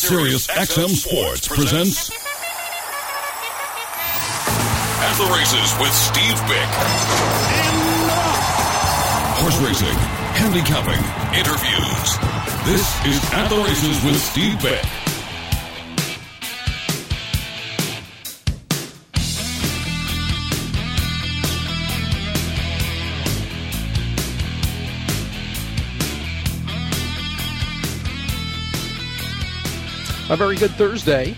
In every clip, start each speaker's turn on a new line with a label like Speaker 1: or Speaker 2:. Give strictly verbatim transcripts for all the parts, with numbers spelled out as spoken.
Speaker 1: Sirius X M Sports presents At the Races with Steve Bick. Horse racing, handicapping, interviews. This is At the Races with Steve Bick.
Speaker 2: A very good Thursday,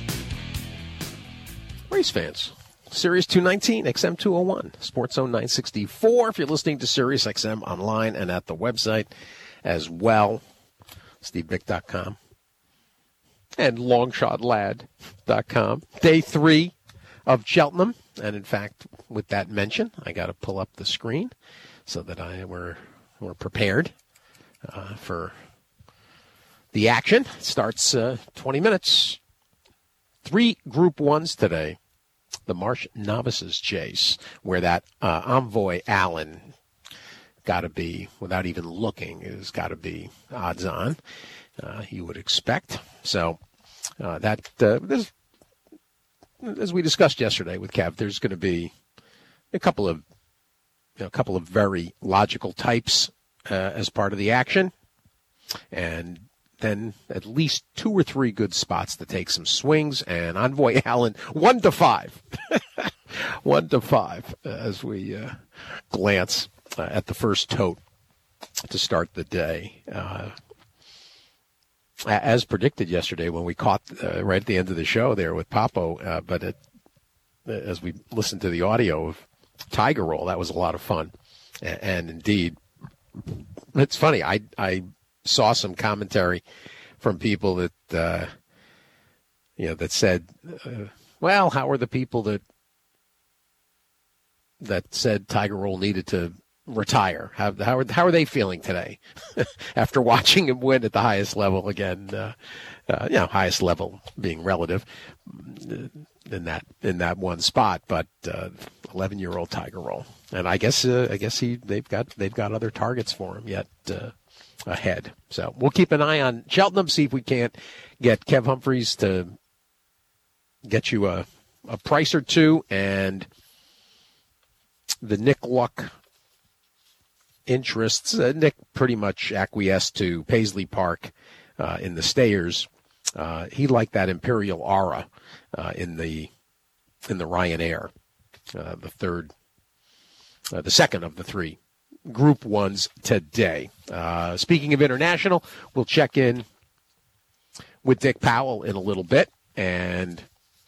Speaker 2: race fans. Sirius two nineteen, X M two oh one, Sports Zone nine sixty-four. If you're listening to Sirius X M online and at the website as well, steve bick dot com and longshot lad dot com. Day three of Cheltenham, and in fact, with that mention, I got to pull up the screen so that I we're we're prepared uh, for. The action starts uh, twenty minutes. Three Group Ones today. The Marsh Novices Chase, where that uh, Envoy Allen got to be, without even looking, is got to be odds on. Uh, you would expect. So uh, that uh, this, as we discussed yesterday with Kev, there's going to be a couple of you know, a couple of very logical types uh, as part of the action, and then at least two or three good spots to take some swings. And Envoy Allen, one to five. one to five as we uh, glance uh, at the first tote to start the day. Uh, as predicted yesterday when we caught uh, right at the end of the show there with Papo, uh, but it, as we listened to the audio of Tiger Roll, that was a lot of fun. And, and indeed, it's funny, I I saw some commentary from people that, uh, you know, that said, uh, well, how are the people that that said Tiger Roll needed to retire? How how are, how are they feeling today after watching him win at the highest level again? Uh, uh, you know, highest level being relative in that in that one spot, but eleven-year-old uh, Tiger Roll, and I guess uh, I guess he they've got they've got other targets for him yet. Uh, ahead. So we'll keep an eye on Cheltenham, see if we can't get Kev Humphreys to get you a, a price or two, and the Nick Luck interests. Uh, Nick pretty much acquiesced to Paisley Park uh, in the Stayers. Uh, he liked that Imperial Aura uh, in the in the Ryanair, uh, the third, uh, the second of the three Group Ones today. Uh, speaking of international, we'll check in with Dick Powell in a little bit, and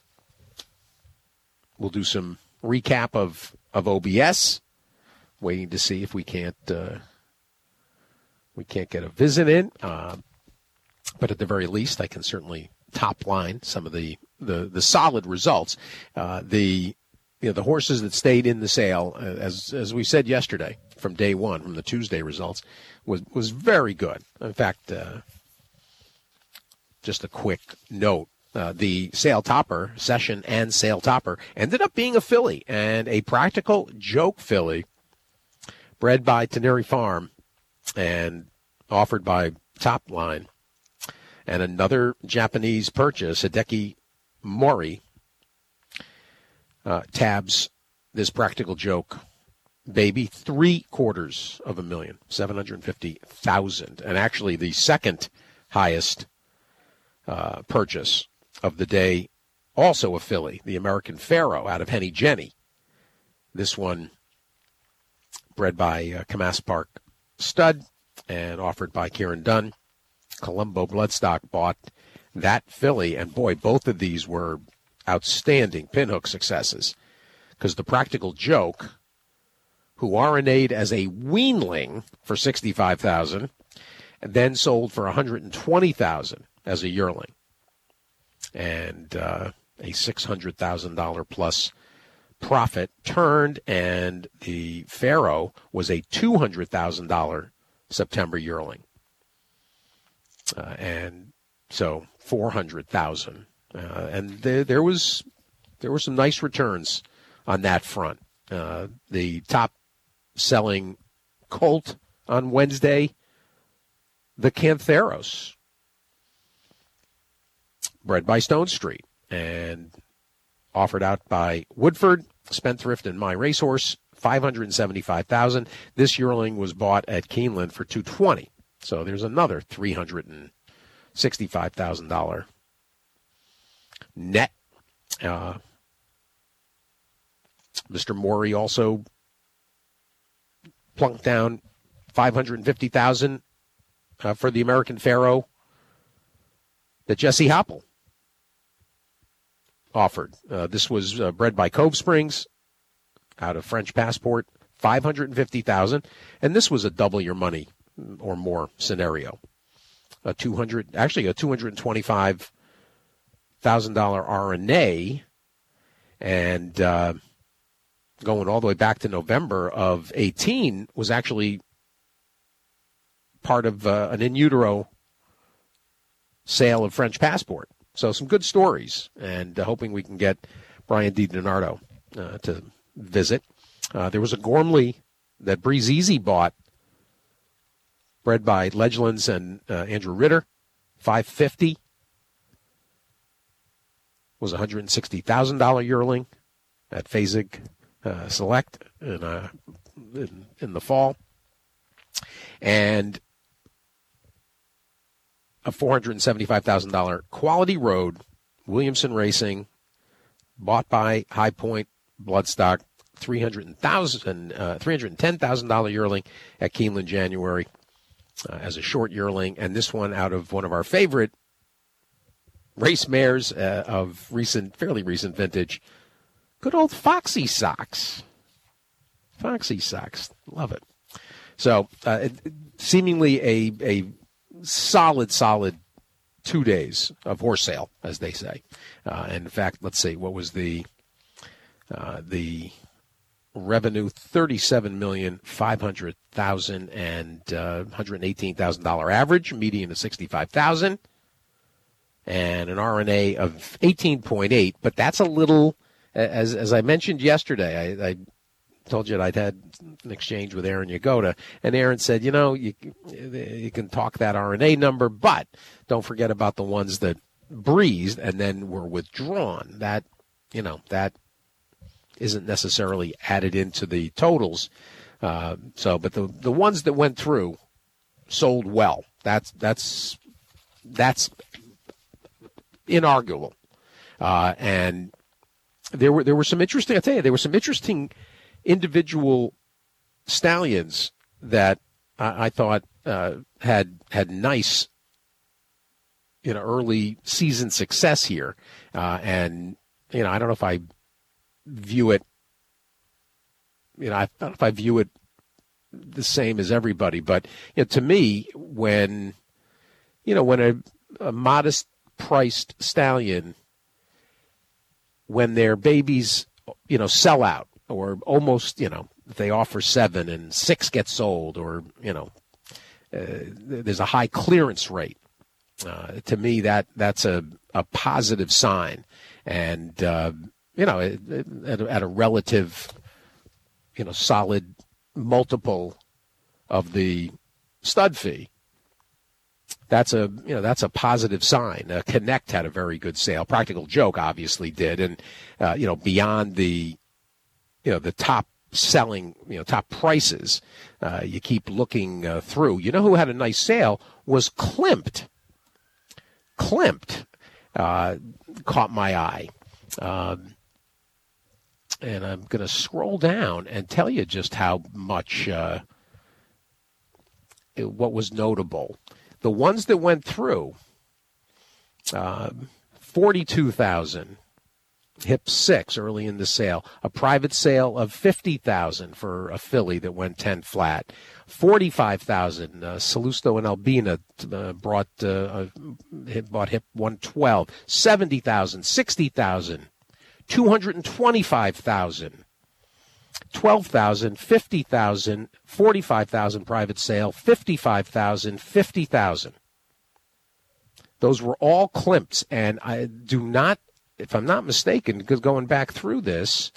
Speaker 2: we'll do some recap of, of O B S. Waiting to see if we can't uh, we can't get a visit in, uh, but at the very least, I can certainly top line some of the the, the solid results. Uh, the you know the horses that stayed in the sale, uh, as as we said yesterday, from day one, from the Tuesday results, was was very good. In fact, uh, just a quick note, uh, the sale topper, Session and sale topper, ended up being a filly, and a practical joke filly, bred by Teneri Farm and offered by Top Line, and another Japanese purchase, Hideki Mori, uh, tabs this practical joke baby, three quarters of a million, seven hundred fifty thousand, and actually the second highest uh, purchase of the day, also a filly, the American Pharaoh out of Henny Jenny. This one bred by uh, Camas Park Stud and offered by Kieran Dunn. Colombo Bloodstock bought that filly, and boy, both of these were outstanding pinhook successes, because the practical joke, who R N A'd as a weanling for sixty-five thousand dollars, and then sold for one hundred twenty thousand dollars as a yearling, and uh, a six hundred thousand dollars plus profit turned, and the Pharaoh was a two hundred thousand dollars September yearling, uh, and so four hundred thousand dollars, uh, and there, there was there were some nice returns on that front. Uh, the top selling colt on Wednesday, the Cantheros. bred by Stone Street and offered out by Woodford, Spendthrift, and My Racehorse, five hundred seventy-five thousand dollars. This yearling was bought at Keeneland for two hundred twenty thousand dollars. So there's another three hundred sixty-five thousand dollars net. Uh, Mister Morey also plunked down five hundred fifty thousand dollars uh, for the American Pharoah that Jesse Hopple offered. Uh, this was uh, bred by Cove Springs out of French Passport, five hundred fifty thousand dollars, and this was a double your money or more scenario. A two hundred, actually a two hundred twenty-five thousand dollars R N A, and uh, going all the way back to November of eighteen was actually part of uh, an in utero sale of French Passport. So some good stories, and uh, hoping we can get Brian DiDonato uh, to visit. Uh, there was a Gormley that Breeze Easy bought, bred by Ledgelands and uh, Andrew Ritter, five hundred fifty thousand dollars. Was a one hundred sixty thousand dollars yearling at Fasig uh, Select in, uh, in, in the fall. And a four hundred seventy-five thousand dollars Quality Road, Williamson Racing, bought by High Point Bloodstock, three hundred thousand dollars, uh, three hundred ten thousand dollars yearling at Keeneland January uh, as a short yearling. And this one out of one of our favorite race mares uh, of recent, fairly recent vintage, good old Foxy Socks. Foxy Socks. Love it. So uh, it, seemingly a a solid, solid two days of horse sale, as they say. Uh, and in fact, let's see, what was the uh, the revenue? thirty-seven million five hundred thousand dollars and uh, one hundred eighteen thousand dollars average, median of sixty-five thousand dollars, and an R N A of eighteen point eight. But that's a little, as as I mentioned yesterday, I, I told you that I'd had an exchange with Aaron Yagoda, and Aaron said, you know, you, you can talk that R N A number, but don't forget about the ones that breezed and then were withdrawn. That, you know, that isn't necessarily added into the totals. Uh, so, but the the ones that went through sold well. That's that's that's inarguable. Uh, and there were there were some interesting. I tell you, there were some interesting individual stallions that I, I thought uh, had had nice, you know, early season success here, uh, and you know, I don't know if I view it, you know, I don't know if I view it the same as everybody, but you know, to me, when you know, when a, a modest priced stallion, when their babies, you know, sell out, or almost, you know, if they offer seven and six get sold, or, you know, uh, there's a high clearance rate. Uh, to me, that that's a, a positive sign. And, uh, you know, it, it, at, a, at a relative, you know, solid multiple of the stud fee, that's a, you know, that's a positive sign. Uh, Connect had a very good sale. Practical Joke obviously did. And, uh, you know, beyond the, you know, the top selling, you know, top prices, uh, you keep looking uh, through. You know who had a nice sale was Klimt. Klimt uh, caught my eye. Um, and I'm going to scroll down and tell you just how much, uh, it, what was notable. The ones that went through, uh, forty-two thousand. Hip six early in the sale. A private sale of fifty thousand for a filly that went ten flat. forty-five thousand. Uh, Salusto and Albina uh, brought uh, uh, bought hip one twelve. seventy thousand. sixty thousand. two hundred twenty-five thousand. twelve thousand. fifty thousand. forty-five thousand private sale. fifty-five thousand. fifty thousand. Those were all Klimts, and I do not, if I'm not mistaken, because going back through this,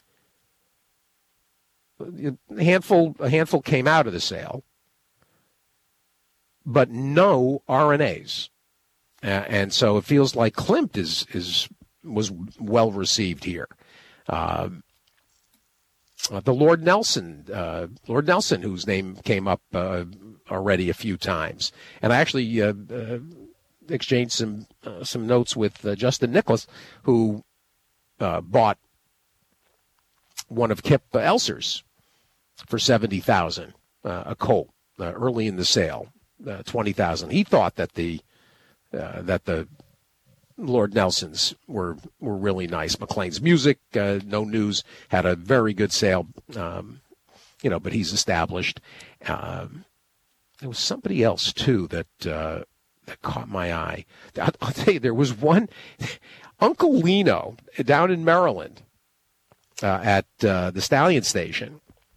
Speaker 2: a handful, a handful came out of the sale, but no R N As. Uh, and so it feels like Klimt is is was well received here. Uh, uh, the Lord Nelson, uh, Lord Nelson, whose name came up uh, already a few times, and I actually uh, uh, exchanged some uh, some notes with uh, Justin Nicholas, who uh, bought one of Kip Elser's for seventy thousand, uh, a Colt uh, early in the sale, uh, twenty thousand. He thought that the uh, that the Lord Nelsons were were really nice. McLean's Music, uh, no news, had a very good sale, um, you know, but he's established. Um, there was somebody else too that uh, that caught my eye. I'll, I'll tell you, there was one, Uncle Lino down in Maryland uh, at uh, the Stallion Station.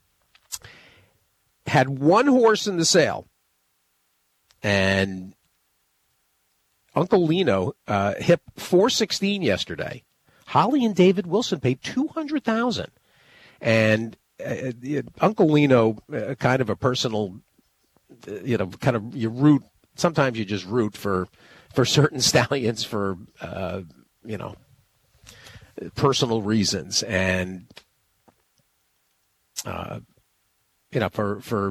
Speaker 2: Had one horse in the sale, and Uncle Lino uh, hit four sixteen yesterday. Holly and David Wilson paid two hundred thousand dollars. And uh, Uncle Lino, uh, kind of a personal, uh, you know, kind of you root, sometimes you just root for, for certain stallions for, uh, you know, personal reasons. And, uh, you know, for, for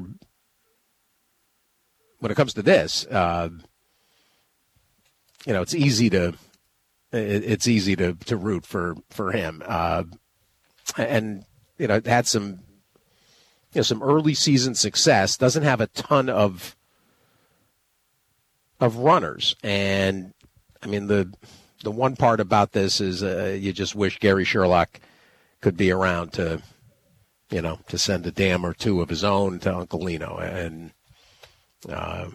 Speaker 2: when it comes to this, uh, you know, it's easy to, it's easy to, to root for, for him. Uh, and, you know, had some, you know, some early season success, doesn't have a ton of, of runners. And I mean, the, the one part about this is uh, you just wish Gary Sherlock could be around to, you know, to send a dam or two of his own to Uncle Lino. And uh,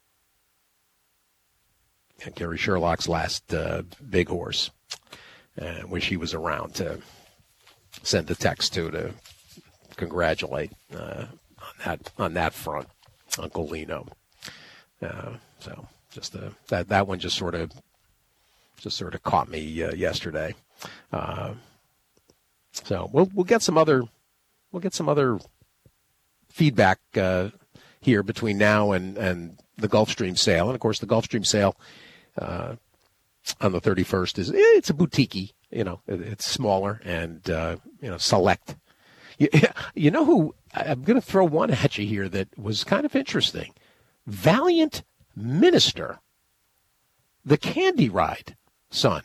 Speaker 2: Gary Sherlock's last uh, big horse, uh, wish he was around to send a text to to congratulate uh, on that on that front, Uncle Lino. Uh, so just uh, that that one just sort of just sort of caught me uh, yesterday. Uh, so we'll we'll get some other. We'll get some other feedback uh, here between now and, and the Gulfstream sale. And, of course, the Gulfstream sale uh, on the thirty-first is, it's a boutique-y, you know, it's smaller and, uh, you know, select. You, you know who, I'm going to throw one at you here that was kind of interesting. Valiant Minister, the Candy Ride son,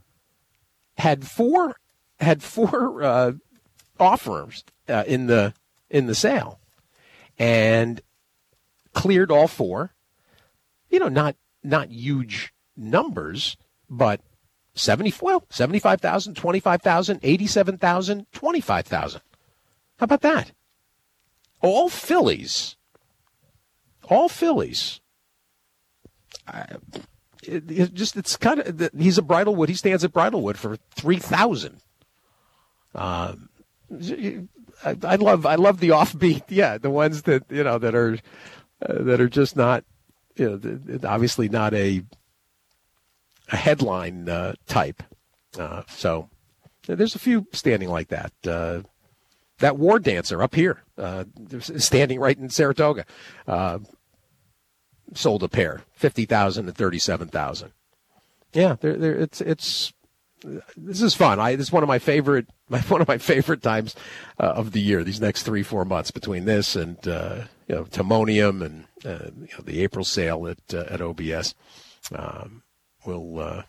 Speaker 2: had four, had four uh, offers Uh, in the in the sale, and cleared all four. You know, not not huge numbers, but seventy well, seventy-five thousand, twenty-five thousand, eighty-seven thousand, twenty-five thousand. How about that? All fillies. All fillies. I, it, it just it's kind of he's a Bridlewood. He stands at Bridlewood for three thousand. Um. I, I love I love the offbeat, yeah, the ones that you know that are uh, that are just not, you know, obviously not a a headline uh, type. Uh, so there's a few standing like that. Uh, that War Dancer up here, uh, standing right in Saratoga, uh, sold a pair, fifty thousand and thirty-seven thousand. Yeah, there, there, it's it's. This is fun. I this is one of my favorite my, one of my favorite times uh, of the year. These next three four months between this and uh, you know Timonium and uh, you know, the April sale at uh, at O B S. Um, we'll uh,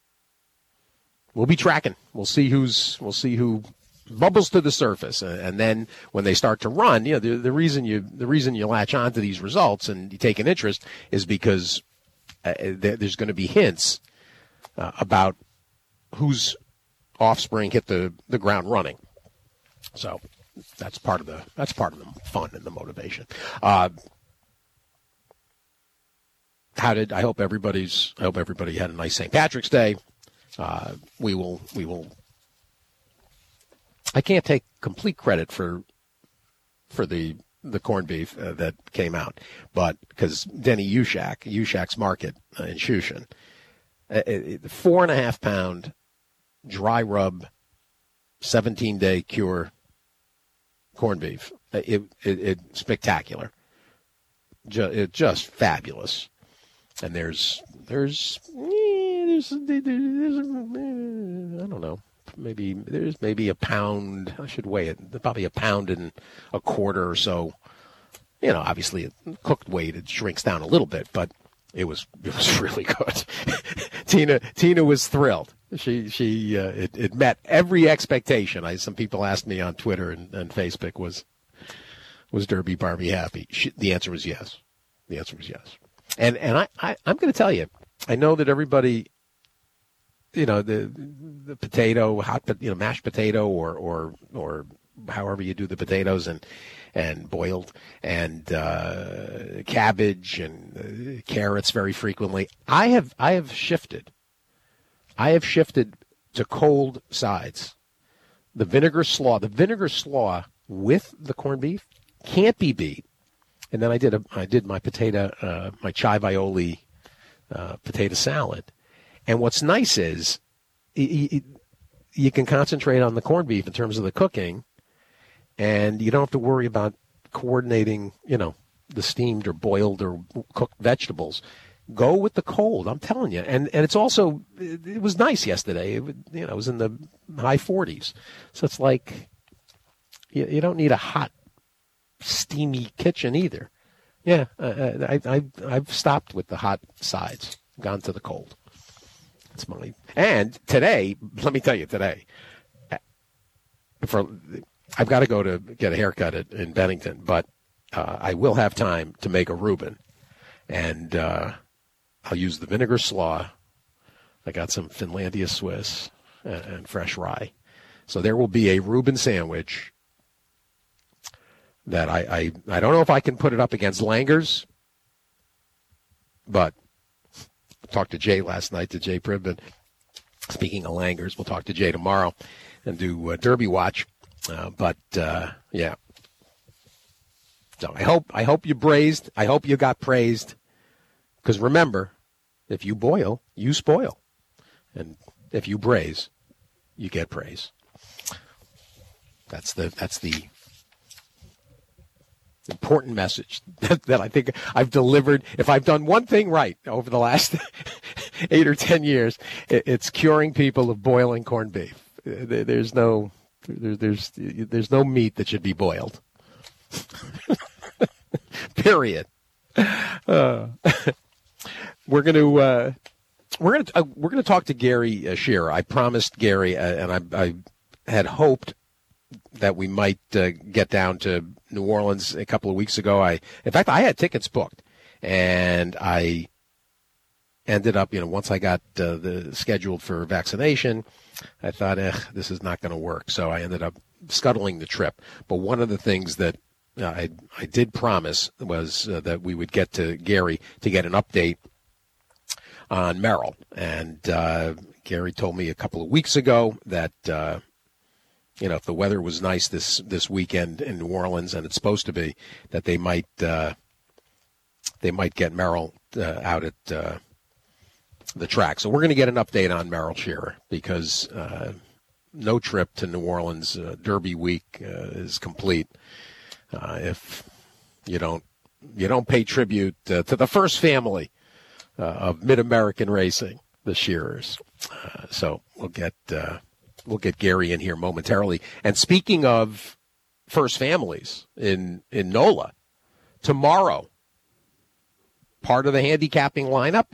Speaker 2: we'll be tracking. We'll see who's we'll see who bubbles to the surface, uh, and then when they start to run, you know the the reason you the reason you latch on to these results and you take an interest is because uh, there, there's going to be hints uh, about whose offspring hit the, the ground running. So that's part of the that's part of the fun and the motivation. Uh, how did I hope everybody's I hope everybody had a nice Saint Patrick's Day. Uh, we will we will. I can't take complete credit for for the the corned beef uh, that came out, but because Denny Ushak, Ushak's Market uh, in Shushan, uh, the four and a half pound dry rub, seventeen day cure corned beef. It, it, it spectacular. Just, it just fabulous. And there's there's eh, there's, there's, there's eh, I don't know, maybe there's maybe a pound. I should weigh it. Probably a pound and a quarter or so. You know, obviously at cooked weight it shrinks down a little bit, but it was it was really good. Tina Tina was thrilled. She she uh, it, it met every expectation. I some people asked me on Twitter and, and Facebook was was Derby Barbie happy? She, the answer was yes. The answer was yes. And and I, I I'm going to tell you, I know that everybody, you know, the the potato, hot you know mashed potato or or or however you do the potatoes and and boiled and uh, cabbage and uh, carrots very frequently. I have I have shifted. I have shifted to cold sides. The vinegar slaw, the vinegar slaw with the corned beef can't be beat. And then I did a I did my potato uh, my chai aioli uh, potato salad. And what's nice is y- y- you can concentrate on the corned beef in terms of the cooking. And you don't have to worry about coordinating, you know, the steamed or boiled or cooked vegetables. Go with the cold, I'm telling you. And and it's also, it, it was nice yesterday. It, you know, it was in the high forties. So it's like, you, you don't need a hot, steamy kitchen either. Yeah, I, I, I, I've stopped with the hot sides, gone to the cold. It's my, and today, let me tell you, today, for... I've got to go to get a haircut at, in Bennington, but uh, I will have time to make a Reuben, and uh, I'll use the vinegar slaw. I got some Finlandia Swiss and, and fresh rye. So there will be a Reuben sandwich that I, I, I don't know if I can put it up against Langer's, but I talked to Jay last night, to Jay Pribben. Speaking of Langer's, we'll talk to Jay tomorrow and do uh, Derby Watch. Uh, but uh, yeah, so I hope I hope you braised. I hope you got praised. Because remember, if you boil, you spoil, and if you braise, you get praise. That's the that's the important message that, that I think I've delivered. If I've done one thing right over the last eight or ten years, it, it's curing people of boiling corned beef. There's no. There, there's there's no meat that should be boiled. Period. Uh, we're going to uh, we're going to uh, we're going to talk to Gary uh, Shearer. I promised Gary, uh, and I, I had hoped that we might uh, get down to New Orleans a couple of weeks ago. I, in fact, I had tickets booked, and I ended up, you know, once I got uh, the scheduled for vaccination, I thought, eh, this is not going to work. So I ended up scuttling the trip. But one of the things that uh, I I did promise was uh, that we would get to Gary to get an update on Merrill. And uh, Gary told me a couple of weeks ago that, uh, you know, if the weather was nice this, this weekend in New Orleans, and it's supposed to be, that they might uh, they might get Merrill uh, out at uh, the track. So we're going to get an update on Merrill Shearer, because uh, no trip to New Orleans uh, Derby week uh, is complete uh, if you don't you don't pay tribute uh, to the first family uh, of Mid-American racing, the Shearers. Uh, so we'll get uh, we'll get Gary in here momentarily. And speaking of first families in in NOLA, tomorrow, part of the handicapping lineup,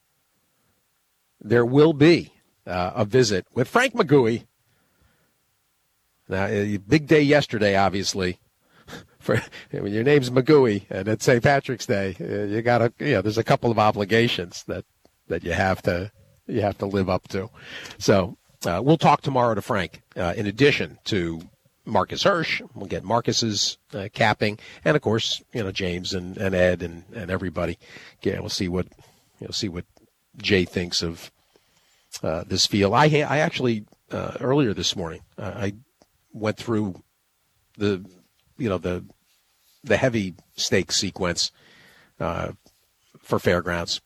Speaker 2: there will be uh, a visit with Frank McGooey. Now, a big day yesterday, obviously. For when your name's McGooey and it's Saint Patrick's Day, you gotta, you know, there's a couple of obligations that, that you have to you have to live up to. So uh, we'll talk tomorrow to Frank. Uh, in addition to Marcus Hirsch, we'll get Marcus's uh, capping, and of course, you know, James and, and Ed and, and everybody. Yeah, we'll see what you know, see what Jay thinks of uh, this field. I I actually uh, earlier this morning uh, I went through the you know the the heavy stake sequence uh, for Fairgrounds.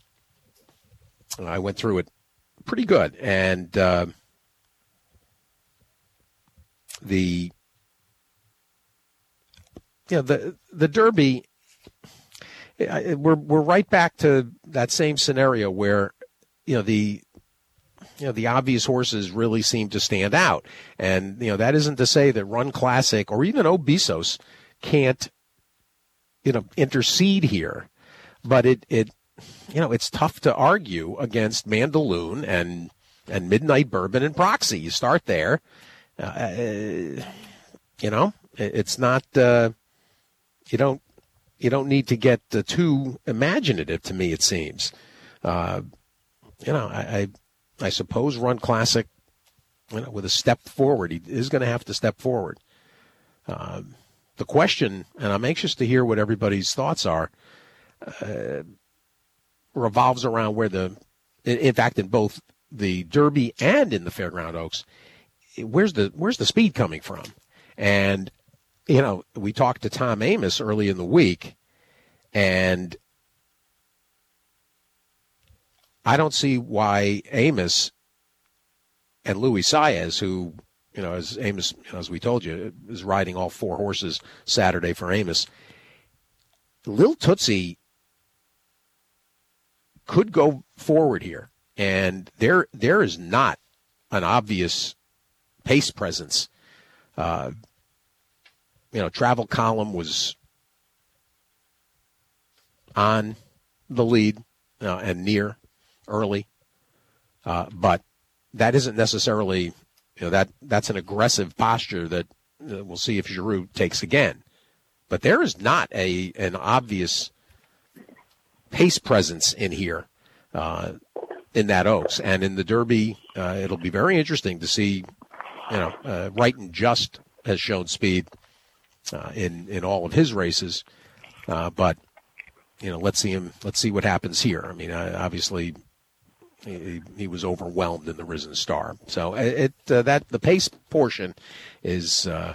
Speaker 2: I went through it pretty good, and uh, the you know the the Derby. we're we're right back to that same scenario where, you know, the you know the obvious horses really seem to stand out, and you know that isn't to say that Run Classic or even Obisos can't, you know, intercede here, but it it you know it's tough to argue against Mandaloun and and Midnight Bourbon and Proxy. You start there, uh, you know, it's not uh, you don't. You don't need to get uh, too imaginative. To me, it seems. Uh, you know, I, I, I suppose Run Classic, you know, with a step forward, he is going to have to step forward. Uh, the question, and I'm anxious to hear what everybody's thoughts are, uh, revolves around where the, in, in fact, in both the Derby and in the Fairground Oaks, where's the where's the speed coming from? And you know, we talked to Tom Amoss early in the week, and I don't see why Amoss and Luis Saez, who, you know, as Amoss, you know, as we told you, is riding all four horses Saturday for Amoss, Lil Tootsie could go forward here, and there there is not an obvious pace presence. Uh, You know, Travel Column was on the lead uh, and near early, uh, but that isn't necessarily, you know, that that's an aggressive posture that uh, we'll see if Giroux takes again. But there is not a an obvious pace presence in here uh, in that Oaks, and in the Derby, uh, it'll be very interesting to see. You know, uh, Right and Just has shown speed Uh, in in all of his races, uh, but you know, let's see him. Let's see what happens here. I mean, uh, obviously, he, he was overwhelmed in the Risen Star. So it uh, that the pace portion is uh,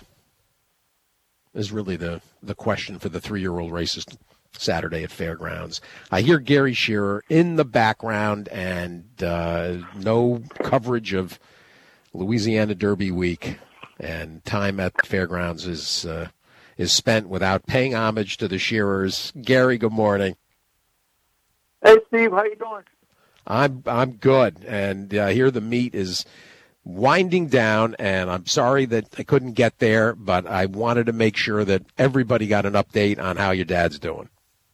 Speaker 2: is really the the question for the three-year-old races Saturday at Fairgrounds. I hear Gary Shearer in the background, and uh, no coverage of Louisiana Derby week, and time at Fairgrounds is. Uh, is spent without paying homage to the Shearers. Gary, good morning.
Speaker 3: Hey, Steve, how you doing?
Speaker 2: I'm I'm good, and uh, here the meet is winding down, and I'm sorry that I couldn't get there, but I wanted to make sure that everybody got an update on how your dad's doing.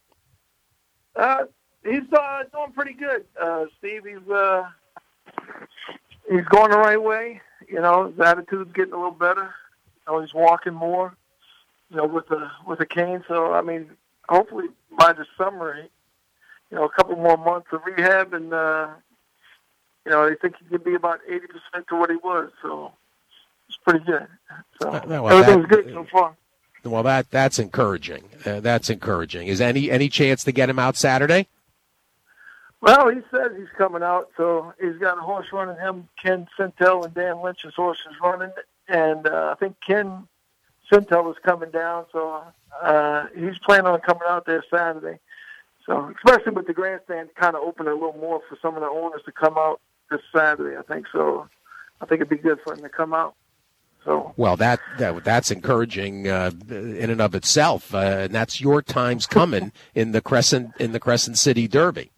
Speaker 3: Uh, he's uh, doing pretty good, uh, Steve. He's uh, he's going the right way. You know, his attitude's getting a little better. You know, he's walking more. You know, with the with the cane. So I mean, hopefully by the summer, you know, a couple more months of rehab, and uh, you know, I think he could be about eighty percent to what he was. So it's pretty good. So uh, well, everything's that, good so far.
Speaker 2: Well, that that's encouraging. Uh, that's encouraging. Is any any chance to get him out Saturday?
Speaker 3: Well, he says he's coming out. So he's got a horse running. Him, Ken Sintel, and Dan Lynch's horse is running, and uh, I think Ken Sintel was coming down, so uh, he's planning on coming out there Saturday. So, especially with the grandstand kind of opening a little more for some of the owners to come out this Saturday, I think. So, I think it'd be good for him to come out. So,
Speaker 2: well, that, that that's encouraging uh, in and of itself, uh, and that's your time's coming in the Crescent in the Crescent City Derby.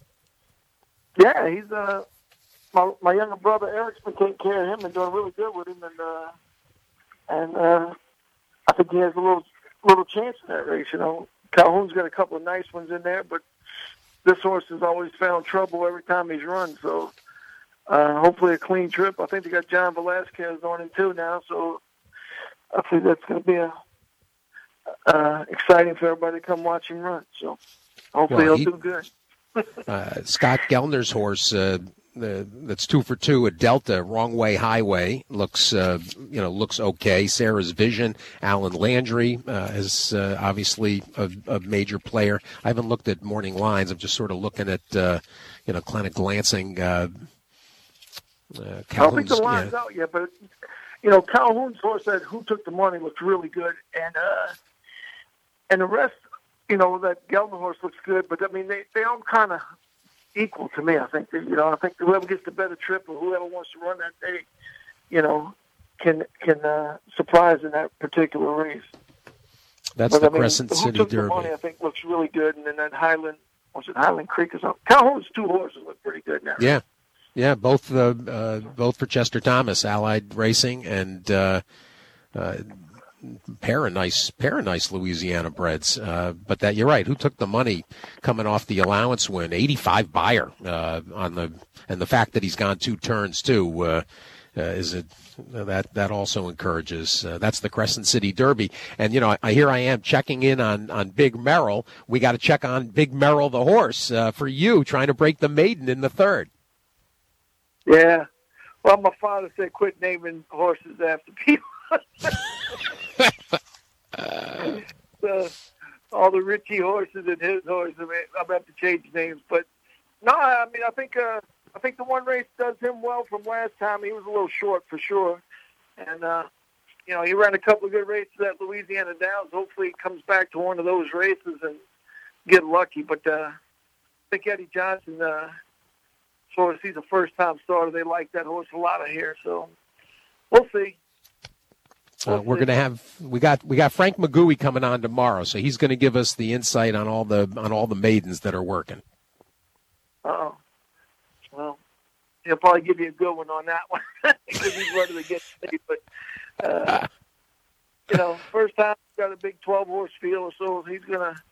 Speaker 3: Yeah, he's uh, my my younger brother Eric's been taking care of him and doing really good with him, and uh, and. Uh, I think he has a little little chance in that race. You know, Calhoun's got a couple of nice ones in there, but this horse has always found trouble every time he's run. So uh, hopefully a clean trip. I think they got John Velasquez on him too now, so I think that's going to be a uh, exciting for everybody to come watch him run. So hopefully well, he, he'll do good.
Speaker 2: uh, Scott Gellner's horse. Uh, Uh, that's two for two at Delta. Wrong Way Highway looks, uh, you know, looks okay. Sarah's Vision, Alan Landry uh, is uh, obviously a, a major player. I haven't looked at morning lines. I'm just sort of looking at, uh, you know, kind of glancing. Uh, uh,
Speaker 3: I don't think the line's yeah. out yet, but you know, Calhoun's horse that Who Took the Money looks really good, and uh, and the rest, you know, that Gellner horse looks good. But I mean, they they all kind of equal to me. I think that, you know, I think whoever gets the better trip or whoever wants to run that day, you know, can can uh, surprise in that particular race.
Speaker 2: That's
Speaker 3: but,
Speaker 2: the
Speaker 3: I mean,
Speaker 2: Crescent
Speaker 3: who
Speaker 2: City
Speaker 3: took the
Speaker 2: Derby.
Speaker 3: money, I think, looks really good. And then that Highland, was it Highland Creek or something? Calhoun's two horses look pretty good now.
Speaker 2: Yeah, yeah, both uh, uh, both for Chester Thomas, Allied Racing, and uh, uh, pair of nice pair of nice Louisiana breds. Uh, but that you're right. Who took the money coming off the allowance win? eighty-five buyer uh, on the and the fact that he's gone two turns too uh, uh, is it. That that also encourages. Uh, that's the Crescent City Derby, and you know, I, here I am checking in on, on Big Merrill. We got to check on Big Merrill the horse uh, for you, trying to break the maiden in the third.
Speaker 3: Yeah, well, my father said quit naming horses after people. uh, so, all the Richie horses and his horses. I mean, I'm about to change names, but no, I mean, I think. Uh, I think the one race does him well from last time. He was a little short for sure. And, uh, you know, he ran a couple of good races at Louisiana Downs. Hopefully he comes back to one of those races and get lucky. But uh, I think Eddie Johnson, uh, sort of, he's a first-time starter. They like that horse a lot of here. So we'll see. We'll
Speaker 2: uh, we're
Speaker 3: see.
Speaker 2: going to have we got we got Frank McGooey coming on tomorrow, so he's going to give us the insight on all the on all the maidens that are working.
Speaker 3: Uh-oh. Well, he'll probably give you a good one on that one because he's running against me. But, uh, you know, first time he's got a big twelve-horse field, so he's going to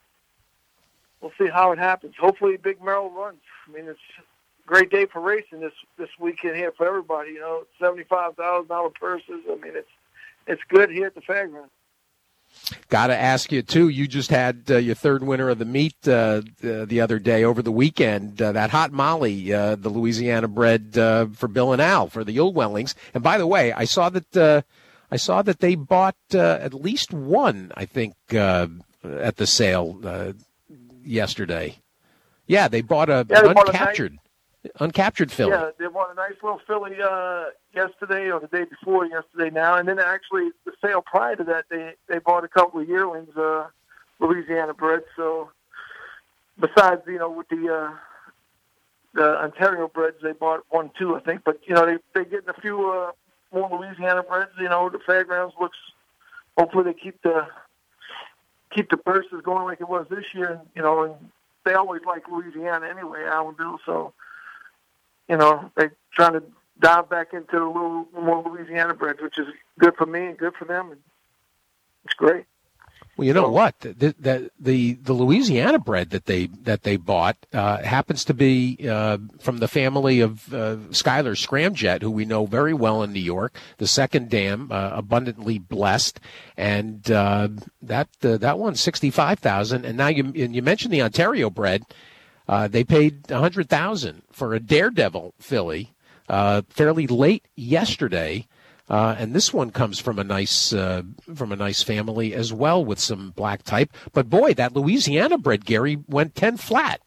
Speaker 3: – we'll see how it happens. Hopefully Big Merrill runs. I mean, it's a great day for racing this, this weekend here for everybody. You know, seventy-five thousand dollars purses. I mean, it's it's good here at the fairground.
Speaker 2: Got to ask you, too, you just had uh, your third winner of the meet uh, the, the other day over the weekend, uh, that Hot Molly, uh, the Louisiana bred uh, for Bill and Al for the Yulwellings. And by the way, I saw that uh, I saw that they bought uh, at least one, I think, uh, at the sale uh, yesterday. Yeah, they bought a
Speaker 3: Yeah, they
Speaker 2: an
Speaker 3: bought a
Speaker 2: uncaptured, uncaptured filly.
Speaker 3: Yeah, they bought a nice little filly uh, yesterday or the day before yesterday now. And then actually the sale prior to that, they, they bought a couple of yearlings, uh, Louisiana bred. So besides, you know, with the uh, the Ontario breds, they bought one, too, I think. But, you know, they, they're getting a few uh, more Louisiana breds. You know, the fairgrounds looks, hopefully they keep the keep the purses going like it was this year. And, you know, and they always like Louisiana anyway, Alan Bill. So, you know, they're trying to dive back into a little more Louisiana breds, which is good for me and good for them. And it's great.
Speaker 2: Well, you know
Speaker 3: so,
Speaker 2: what? The, the the the Louisiana bred that they that they bought uh, happens to be uh, from the family of uh, Skylar Scramjet, who we know very well in New York. The second dam, uh, abundantly blessed, and uh, that uh, that one's sixty-five thousand. And now you and you mentioned the Ontario bred. Uh, they paid a hundred thousand for a Daredevil filly uh, fairly late yesterday. Uh, and this one comes from a nice uh, from a nice family as well with some black type. But boy, that Louisiana bred, Gary, went ten flat.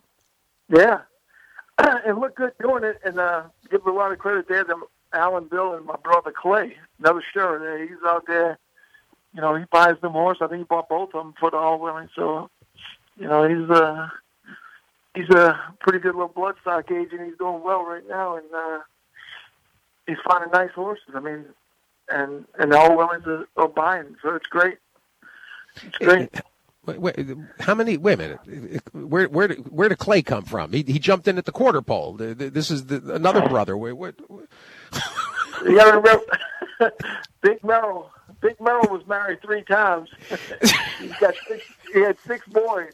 Speaker 3: Yeah, and look good doing it. And uh, give a lot of credit there to Alan Bill and my brother Clay. Another sure there. He's out there. You know, he buys them horses. I think he bought both of them for the all willing. So, you know, he's a he's a pretty good little bloodstock agent. He's doing well right now, and. Uh, He's finding nice horses. I mean, and and all willing to are buying, so it's great. It's great.
Speaker 2: Wait, wait, how many? Wait a minute. Where where did, where did Clay come from? He he jumped in at the quarter pole. This is the, another brother. Wait, what?
Speaker 3: You got to remember, Big Merrill. Big Merrill was married three times. He's got six. He had six boys.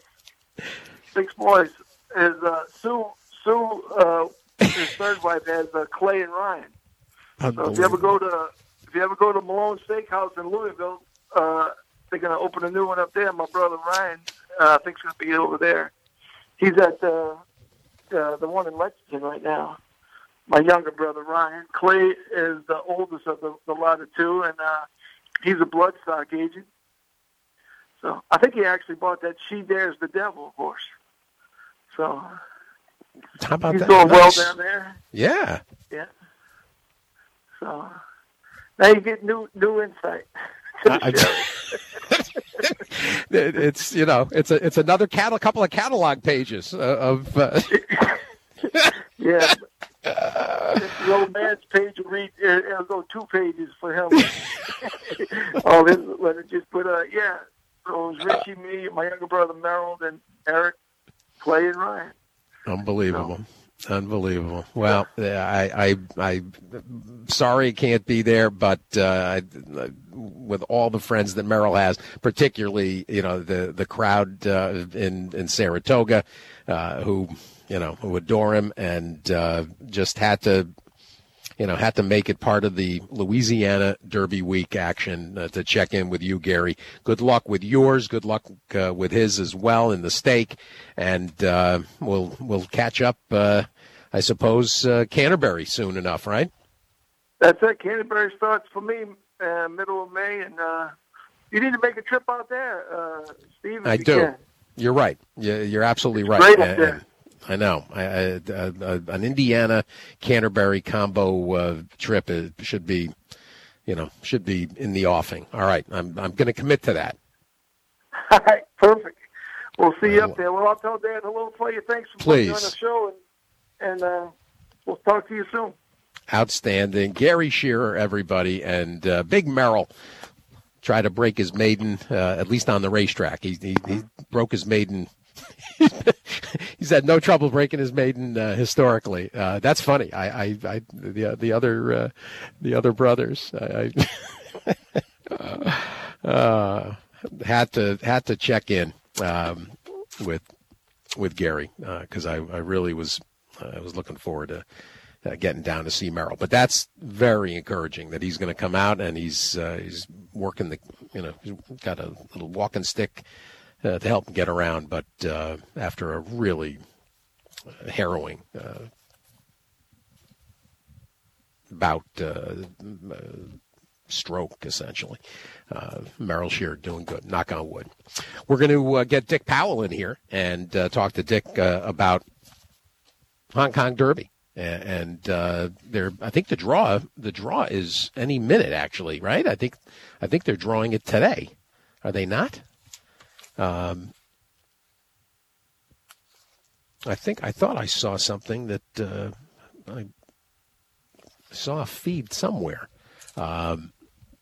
Speaker 3: Six boys. His uh, Sue Sue uh, his third wife has uh, Clay and Ryan. So if you ever go to if you ever go to Malone Steakhouse in Louisville, uh, they're going to open a new one up there. My brother Ryan, uh, I think, is going to be over there. He's at uh, uh, the one in Lexington right now. My younger brother Ryan. Clay is the oldest of the, the lot of two, and uh, he's a bloodstock agent. So I think he actually bought that She Dares the Devil horse. So
Speaker 2: how about
Speaker 3: he's
Speaker 2: that?
Speaker 3: doing
Speaker 2: Nice.
Speaker 3: well down there.
Speaker 2: Yeah.
Speaker 3: Yeah. So now you get new new insight.
Speaker 2: I, it's you know it's a it's another cat, couple of catalog pages of. Uh...
Speaker 3: yeah, the old man's page will read. It'll go two pages for him. Oh, this let it just put uh yeah. So it was Richie, me, my younger brother Merrill, then Eric, Clay, and Ryan.
Speaker 2: Unbelievable. So. Unbelievable. Well, I, I, I, sorry it can't be there, but uh, I, with all the friends that Merrill has, particularly, you know, the the crowd uh, in in Saratoga, uh, who, you know, who adore him, and uh, just had to, you know, had to make it part of the Louisiana Derby Week action uh, to check in with you, Gary. Good luck with yours. Good luck uh, with his as well in the stake, and uh, we'll we'll catch up. Uh, I suppose uh, Canterbury soon enough, right?
Speaker 3: That's it. Canterbury starts for me uh, middle of May, and uh, you need to make a trip out there, uh, Steve.
Speaker 2: I
Speaker 3: you
Speaker 2: do.
Speaker 3: Can.
Speaker 2: You're right. You're absolutely
Speaker 3: it's
Speaker 2: right.
Speaker 3: Great up there.
Speaker 2: I know. I, I, uh, an Indiana Canterbury combo uh, trip is, should be, you know, should be in the offing. All right, I'm I'm going to commit to that.
Speaker 3: All right, perfect. We'll see you up there. Well, I'll tell Dad hello for you. Thanks for
Speaker 2: Please.
Speaker 3: being on the show, and and uh, we'll talk to you soon.
Speaker 2: Outstanding, Gary Shearer, everybody, and uh, Big Merrill. Try to break his maiden, uh, at least on the racetrack. He he, he broke his maiden. He's had no trouble breaking his maiden uh, historically. Uh, that's funny. I, I, I the the other uh, the other brothers. I, I uh, had to had to check in um, with with Gary because uh, I, I really was uh, I was looking forward to uh, getting down to see Merrill. But that's very encouraging that he's going to come out and he's uh, he's working the you know he's got a little walking stick. Uh, to help him get around, but uh, after a really uh, harrowing uh, bout, uh, uh, stroke, essentially. Uh, Merrill Shearer doing good, knock on wood. We're going to uh, get Dick Powell in here and uh, talk to Dick uh, about Hong Kong Derby. And, and uh, they're, I think the draw, the draw is any minute, actually, right? I think, I think they're drawing it today. Are they not? Um, I think I thought I saw something that uh, I saw a feed somewhere um,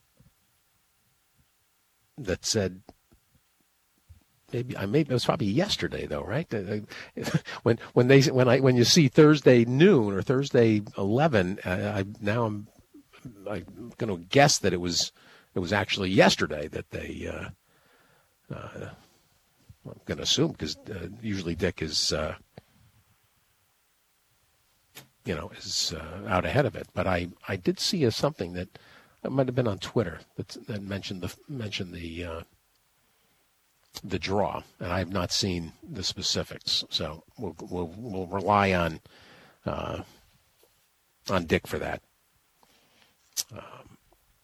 Speaker 2: that said maybe I maybe it was probably yesterday though, right? when when they when I when you see Thursday noon or Thursday eleven, I, I now I'm I'm going to guess that it was it was actually yesterday that they. Uh, Uh, I'm going to assume because uh, usually Dick is, uh, you know, is uh, out ahead of it. But I, I did see a, something that it might have been on Twitter that, that mentioned the mentioned the uh, the draw, and I have not seen the specifics. So we'll we'll, we'll rely on uh, on Dick for that. Um,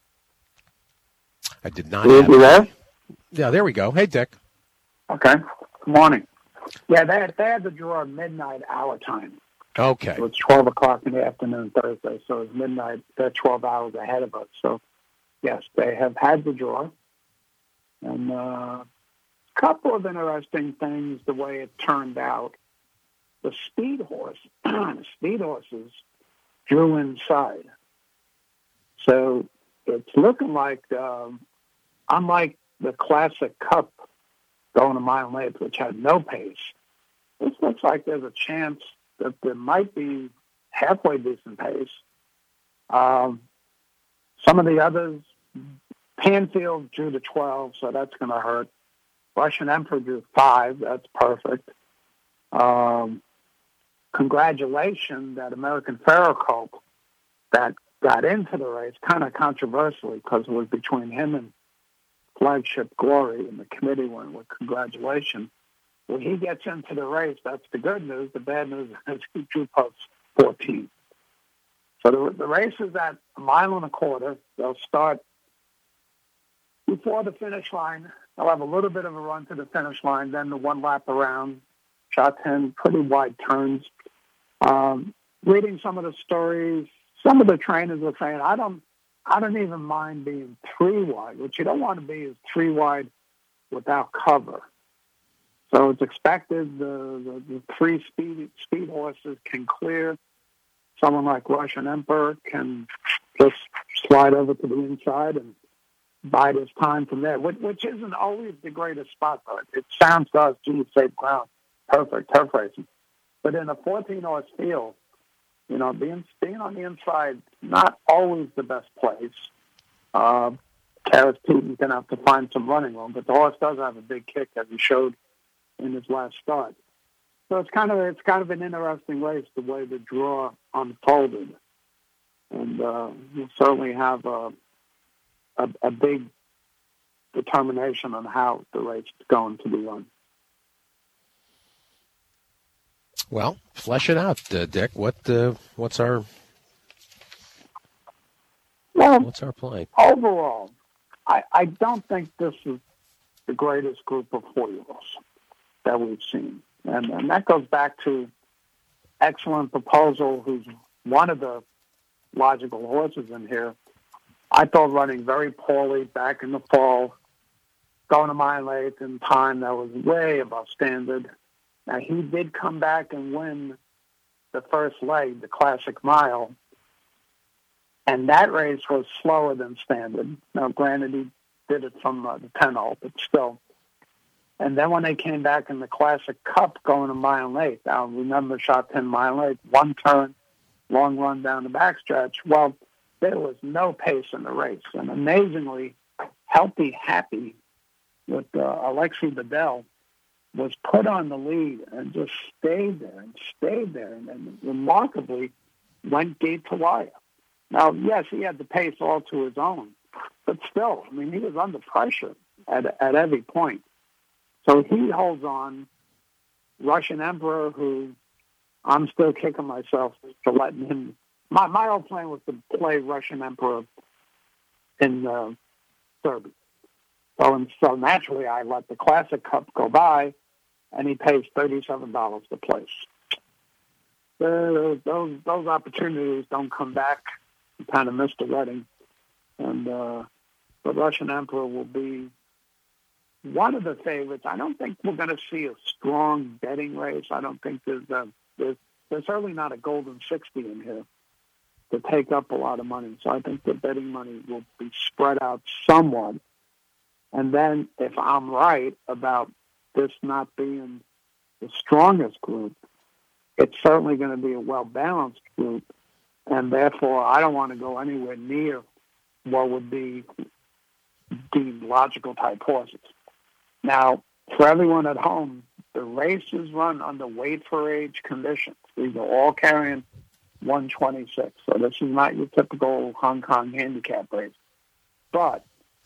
Speaker 2: I did not.
Speaker 4: You
Speaker 2: have
Speaker 4: there?
Speaker 2: Yeah, there we go. Hey, Dick.
Speaker 4: Okay. Good morning. Yeah, they had, they had the draw at midnight our time.
Speaker 2: Okay.
Speaker 4: So it's twelve o'clock in the afternoon Thursday, so it's midnight. They're twelve hours ahead of us. So, yes, they have had the draw. And uh, a couple of interesting things the way it turned out. The speed horse, the speed horses drew inside. So it's looking like, um, unlike the Classic Cup going to Mile and Eighth, which had no pace, this looks like there's a chance that there might be halfway decent pace. Um, some of the others, Panfield drew to twelve, so that's going to hurt. Russian Emperor drew five, that's perfect. Um, congratulations, that American Pharaoh Colt that got into the race, kind of controversially because it was between him and Flagship Glory, and the committee went with congratulations. When he gets into the race, that's the good news. The bad news is he drew post fourteen. So the, the race is at a mile and a quarter. They'll start before the finish line. They'll have a little bit of a run to the finish line, then the one lap around, shot ten, pretty wide turns. Um, reading some of the stories, some of the trainers were saying, I don't I don't even mind being three wide. What you don't want to be is three wide without cover. So it's expected the, the, the three speed speed horses can clear. Someone like Russian Emperor can just slide over to the inside and bide his time from there, which, which isn't always the greatest spot, though. It sounds to us, gee, safe ground, perfect turf racing. But in a fourteen-horse field, you know, being, being on the inside, not always the best place. Uh, Karis Teeton's going to have to find some running room, but the horse does have a big kick, as he showed in his last start. So it's kind of it's kind of an interesting race, the way the draw unfolded. And uh, you certainly have a, a, a big determination on how the race is going to be run.
Speaker 2: Well, flesh it out, uh, Dick. What uh, what's our
Speaker 4: well,
Speaker 2: what's our play?
Speaker 4: Overall, I, I don't think this is the greatest group of four-year-olds that we've seen. And, and that goes back to Excellent Proposal, who's one of the logical horses in here. I thought running very poorly back in the fall, going a mile late in time that was way above standard. Now, he did come back and win the first leg, the Classic Mile, and that race was slower than standard. Now, granted, he did it from uh, the ten-hole, but still. And then when they came back in the Classic Cup going a mile late, now remember, shot ten mile late, one turn, long run down the backstretch. Well, there was no pace in the race. And amazingly, Healthy Happy with uh, Alexi Bedell was put on the lead and just stayed there and stayed there and then remarkably went gate to wire. Now, yes, he had the pace all to his own, but still, I mean, he was under pressure at at every point. So he holds on. Russian Emperor, who I'm still kicking myself for letting him. My my old plan was to play Russian Emperor in uh, Derby. So, and so naturally, I let the Classic Cup go by, and he pays thirty-seven dollars to place. Uh, those those opportunities don't come back. You kind of missed the wedding. And uh, the Russian Emperor will be one of the favorites. I don't think we're going to see a strong betting race. I don't think there's, a, there's, there's certainly not a golden sixty in here to take up a lot of money. So I think the betting money will be spread out somewhat. And then if I'm right about this not being the strongest group, it's certainly going to be a well-balanced group. And therefore, I don't want to go anywhere near what would be deemed logical type horses. Now, for everyone at home, the race is run under weight for age conditions. These are all carrying one twenty-six. So this is not your typical Hong Kong handicap race. But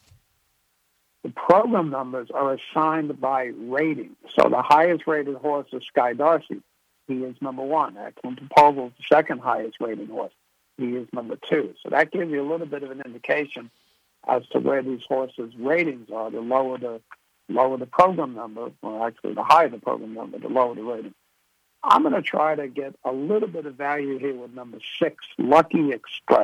Speaker 4: the program numbers are assigned by rating. So the highest rated horse is Sky Darcy. He is number one. Excellent Proposal is the second highest rated horse. He is number two. So that gives you a little bit of an indication as to where these horses' ratings are. The lower the lower the program number, or actually the higher the program number, the lower the rating. I'm going to try to get a little bit of value here with number six, Lucky Express.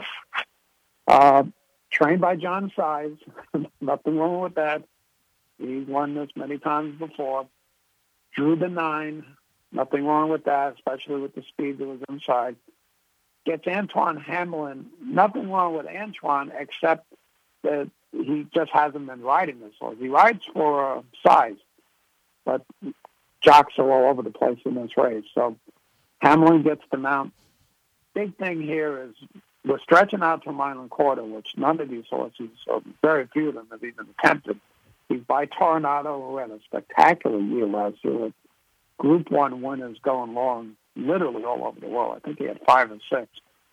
Speaker 4: Uh, trained by John Size. Nothing wrong with that. He's won this many times before. Drew the nine. Nothing wrong with that, especially with the speed that was inside. Gets Antoine Hamlin. Nothing wrong with Antoine, except that he just hasn't been riding this horse. He rides for uh, size, but jocks are all over the place in this race. So Hamlin gets the mount. Big thing here is we're stretching out to a mile and quarter, which none of these horses, or very few of them, have even attempted. He's by Tornado, who had a spectacular year last year with Group One winners going long, literally all over the world. I think he had five and six.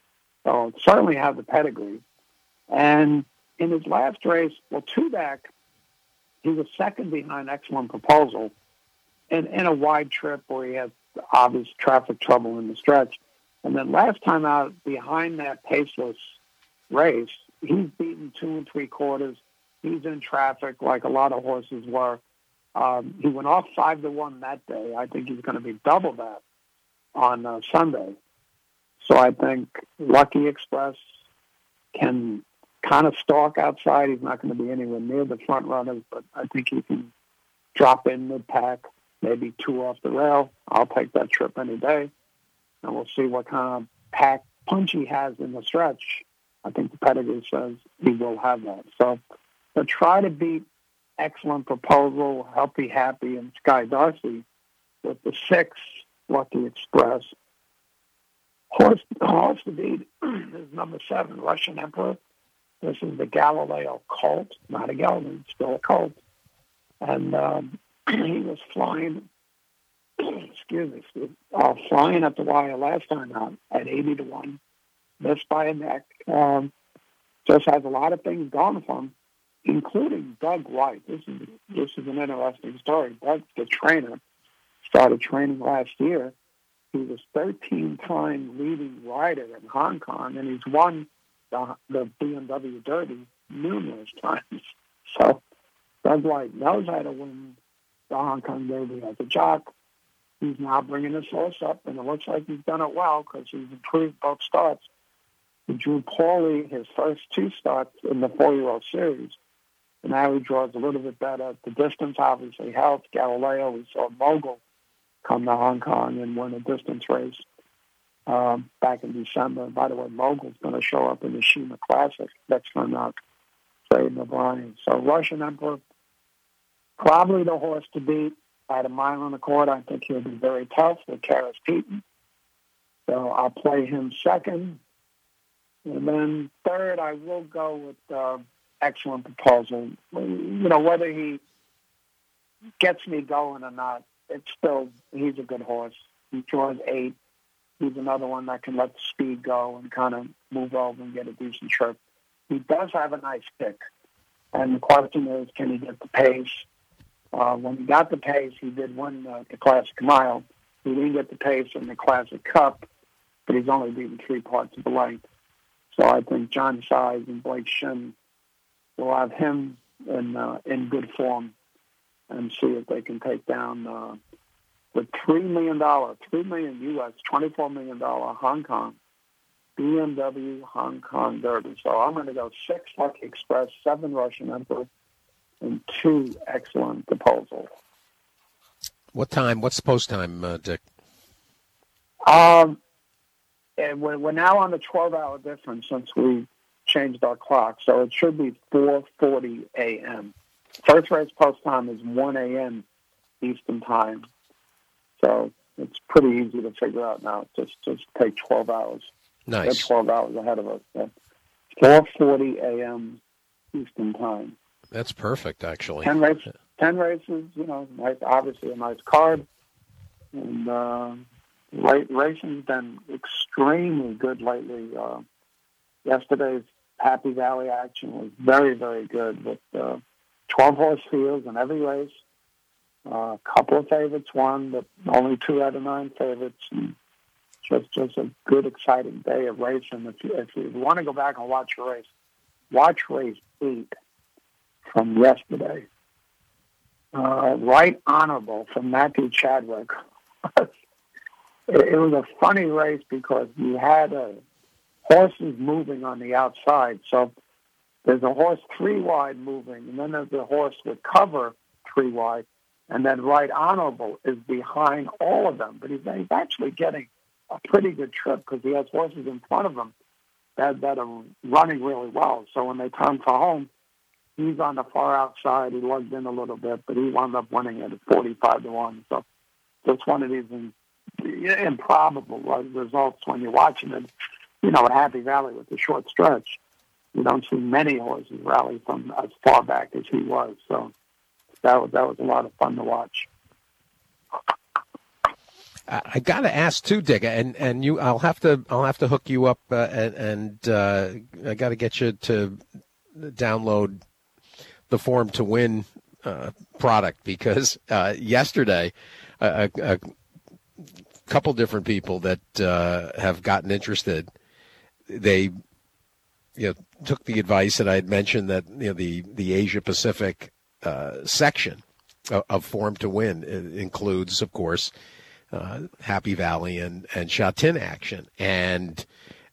Speaker 4: So certainly have the pedigree. And in his last race, well, two back, he was second behind Excellent Proposal in, in a wide trip where he had obvious traffic trouble in the stretch. And then last time out, behind that paceless race, he's beaten two and three quarters. He's in traffic like a lot of horses were. Um, he went off five to one that day. I think he's going to be double that on uh, Sunday. So I think Lucky Express can kind of stalk outside. He's not going to be anywhere near the front runners, but I think he can drop in mid-pack, maybe two off the rail. I'll take that trip any day, and we'll see what kind of pack punch he has in the stretch. I think the pedigree says he will have that. So to try to beat Excellent Proposal, Healthy Happy, and Sky Darcy with the six Lucky Express. Horse, horse to beat is number seven, Russian Emperor. This is the Galileo Colt, not a gelding, still a colt. And um, he was flying, excuse me, excuse me uh, flying at the wire last time out at eighty to one, missed by a neck. Um, just has a lot of things going for him, including Doug White. This is this is an interesting story. Doug's the trainer, started training last year. He was thirteen-time leading rider in Hong Kong, and he's won the, the B M W Derby numerous times. So Doug White knows how to win the Hong Kong Derby as a jock. He's now bringing his horse up, and it looks like he's done it well because he's improved both starts. He drew poorly his first two starts in the four-year-old series, and now he draws a little bit better. The distance obviously helped. Galileo, we saw Mogul come to Hong Kong and win a distance race um, back in December. By the way, Mogul's going to show up in the Shima Classic next time out, Braden O'Brien. So Russian Emperor, probably the horse to beat at a mile and a quarter. I think he'll be very tough with Karis Teton. So I'll play him second. And then third, I will go with uh, Excellent Proposal. You know, whether he gets me going or not, it's still, he's a good horse. He draws eight. He's another one that can let the speed go and kind of move over and get a decent trip. He does have a nice kick. And the question is, can he get the pace? Uh, when he got the pace, he did win uh, the Classic Mile. He didn't get the pace in the Classic Cup, but he's only beaten three parts of the length. So I think John Size and Blake Shin will have him in uh, in good form and see if they can take down uh, the three million dollars, three million U S, twenty-four million dollars Hong Kong, B M W Hong Kong Derby. So I'm going to go six Lucky Express, seven Russian Emperor, and two Excellent Proposal.
Speaker 2: What time? What's the post time, uh, Dick?
Speaker 4: Um, and we're, we're now on the twelve-hour difference since we changed our clock, so it should be four forty a.m. First race post time is one a.m. Eastern time. So it's pretty easy to figure out now. Just just take twelve hours.
Speaker 2: Nice.
Speaker 4: They're twelve hours ahead of us. Yeah. four forty a.m. Eastern time.
Speaker 2: That's perfect, actually.
Speaker 4: Ten races, ten races, you know, nice, obviously a nice card. And uh, racing's been extremely good lately. Uh, yesterday's Happy Valley action was very, very good with uh, twelve horse fields in every race. A uh, couple of favorites won, but only two out of nine favorites. And just, just a good, exciting day of racing. If you, if you want to go back and watch a race, watch race eight from yesterday. Uh, right Honorable from Matthew Chadwick. it, it was a funny race because you had uh, horses moving on the outside. So there's a horse three wide moving, and then there's a horse with cover three wide, and then Right Honorable is behind all of them. But he's, he's actually getting a pretty good trip because he has horses in front of him that, that are running really well. So when they turn for home, he's on the far outside. He lugged in a little bit, but he wound up winning it at forty-five to one. So it's one of these in, improbable results when you're watching it. You know, at Happy Valley with the short stretch, you don't see many horses rally from as far back as he was. So that was that was a lot of fun to watch.
Speaker 2: I got to ask too, Dick, and and you, I'll have to I'll have to hook you up, uh, and, and uh, I got to get you to download the Form to Win uh, product because uh, yesterday a, a couple different people that uh, have gotten interested, they you know took the advice that I had mentioned that you know the the Asia Pacific uh, section of, of Form to Win it includes, of course, uh, Happy Valley and and Sha Tin action, and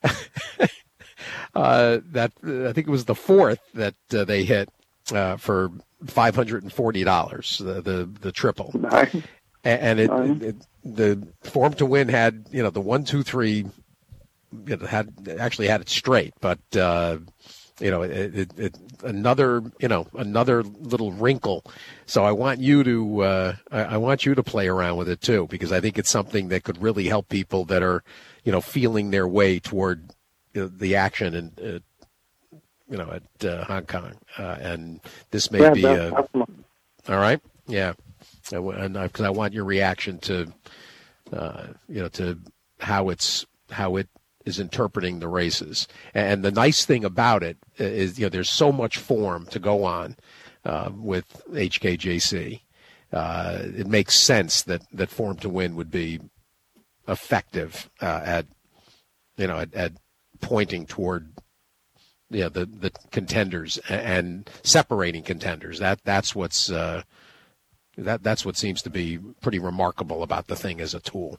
Speaker 2: uh, that I think it was the fourth that uh, they hit uh, for five hundred and forty dollars, the, the the triple,
Speaker 4: Nice.
Speaker 2: and it,
Speaker 4: Nice.
Speaker 2: it, it the Form to Win had you know the one two three. It had actually had it straight, but uh, you know, it, it, it, another, you know, another little wrinkle. So I want you to, uh, I, I want you to play around with it too, because I think it's something that could really help people that are, you know, feeling their way toward you know, the action and, uh, you know, at uh, Hong Kong. Uh, and this may
Speaker 4: yeah,
Speaker 2: be a,
Speaker 4: definitely.
Speaker 2: all right. Yeah. And because I, I want your reaction to, uh, you know, to how it's, how it, is interpreting the races. And the nice thing about it is, you know, there's so much form to go on uh, with H K J C. Uh, it makes sense that, that Form to Win would be effective uh, at, you know, at, at pointing toward, you know, the, the contenders and, and separating contenders. That that's what's uh, that that's what seems to be pretty remarkable about the thing as a tool.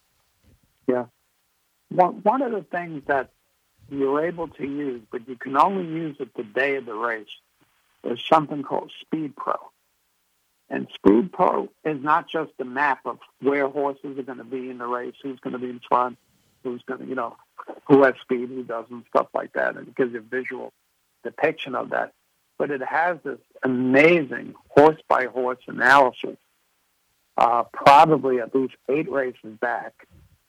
Speaker 4: Yeah. One, one of the things that you're able to use, but you can only use it the day of the race, is something called Speed Pro. And Speed Pro is not just a map of where horses are going to be in the race, who's going to be in front, who's going to, you know, who has speed, who doesn't, stuff like that. And it gives you a visual depiction of that. But it has this amazing horse-by-horse analysis, uh, probably at least eight races back.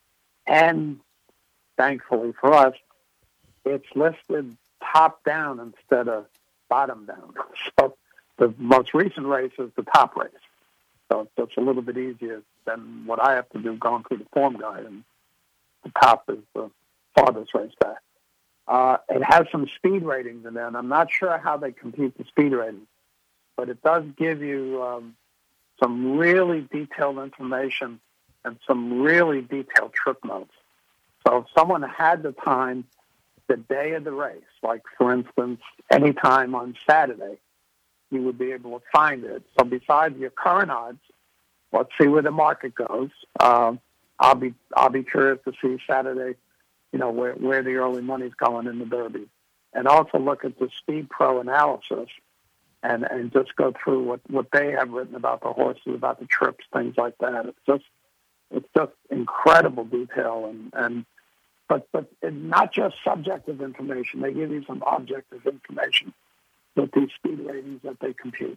Speaker 4: And thankfully for us, it's listed top down instead of bottom down. So the most recent race is the top race. So it's just a little bit easier than what I have to do going through the form guide. And the top is the farthest race back. Uh, it has some speed ratings in there, and I'm not sure how they compute the speed ratings, but it does give you um, some really detailed information and some really detailed trip notes. So if someone had the time the day of the race, like, for instance, any time on Saturday, you would be able to find it. So besides your current odds, let's see where the market goes. Um, I'll be I'll be curious to see Saturday, you know, where, where the early money's going in the Derby. And also look at the Speed Pro analysis and, and just go through what, what they have written about the horses, about the trips, things like that. It's just It's just incredible detail, and, and but but it's not just subjective information. They give you some objective information with these speed ratings that they compute.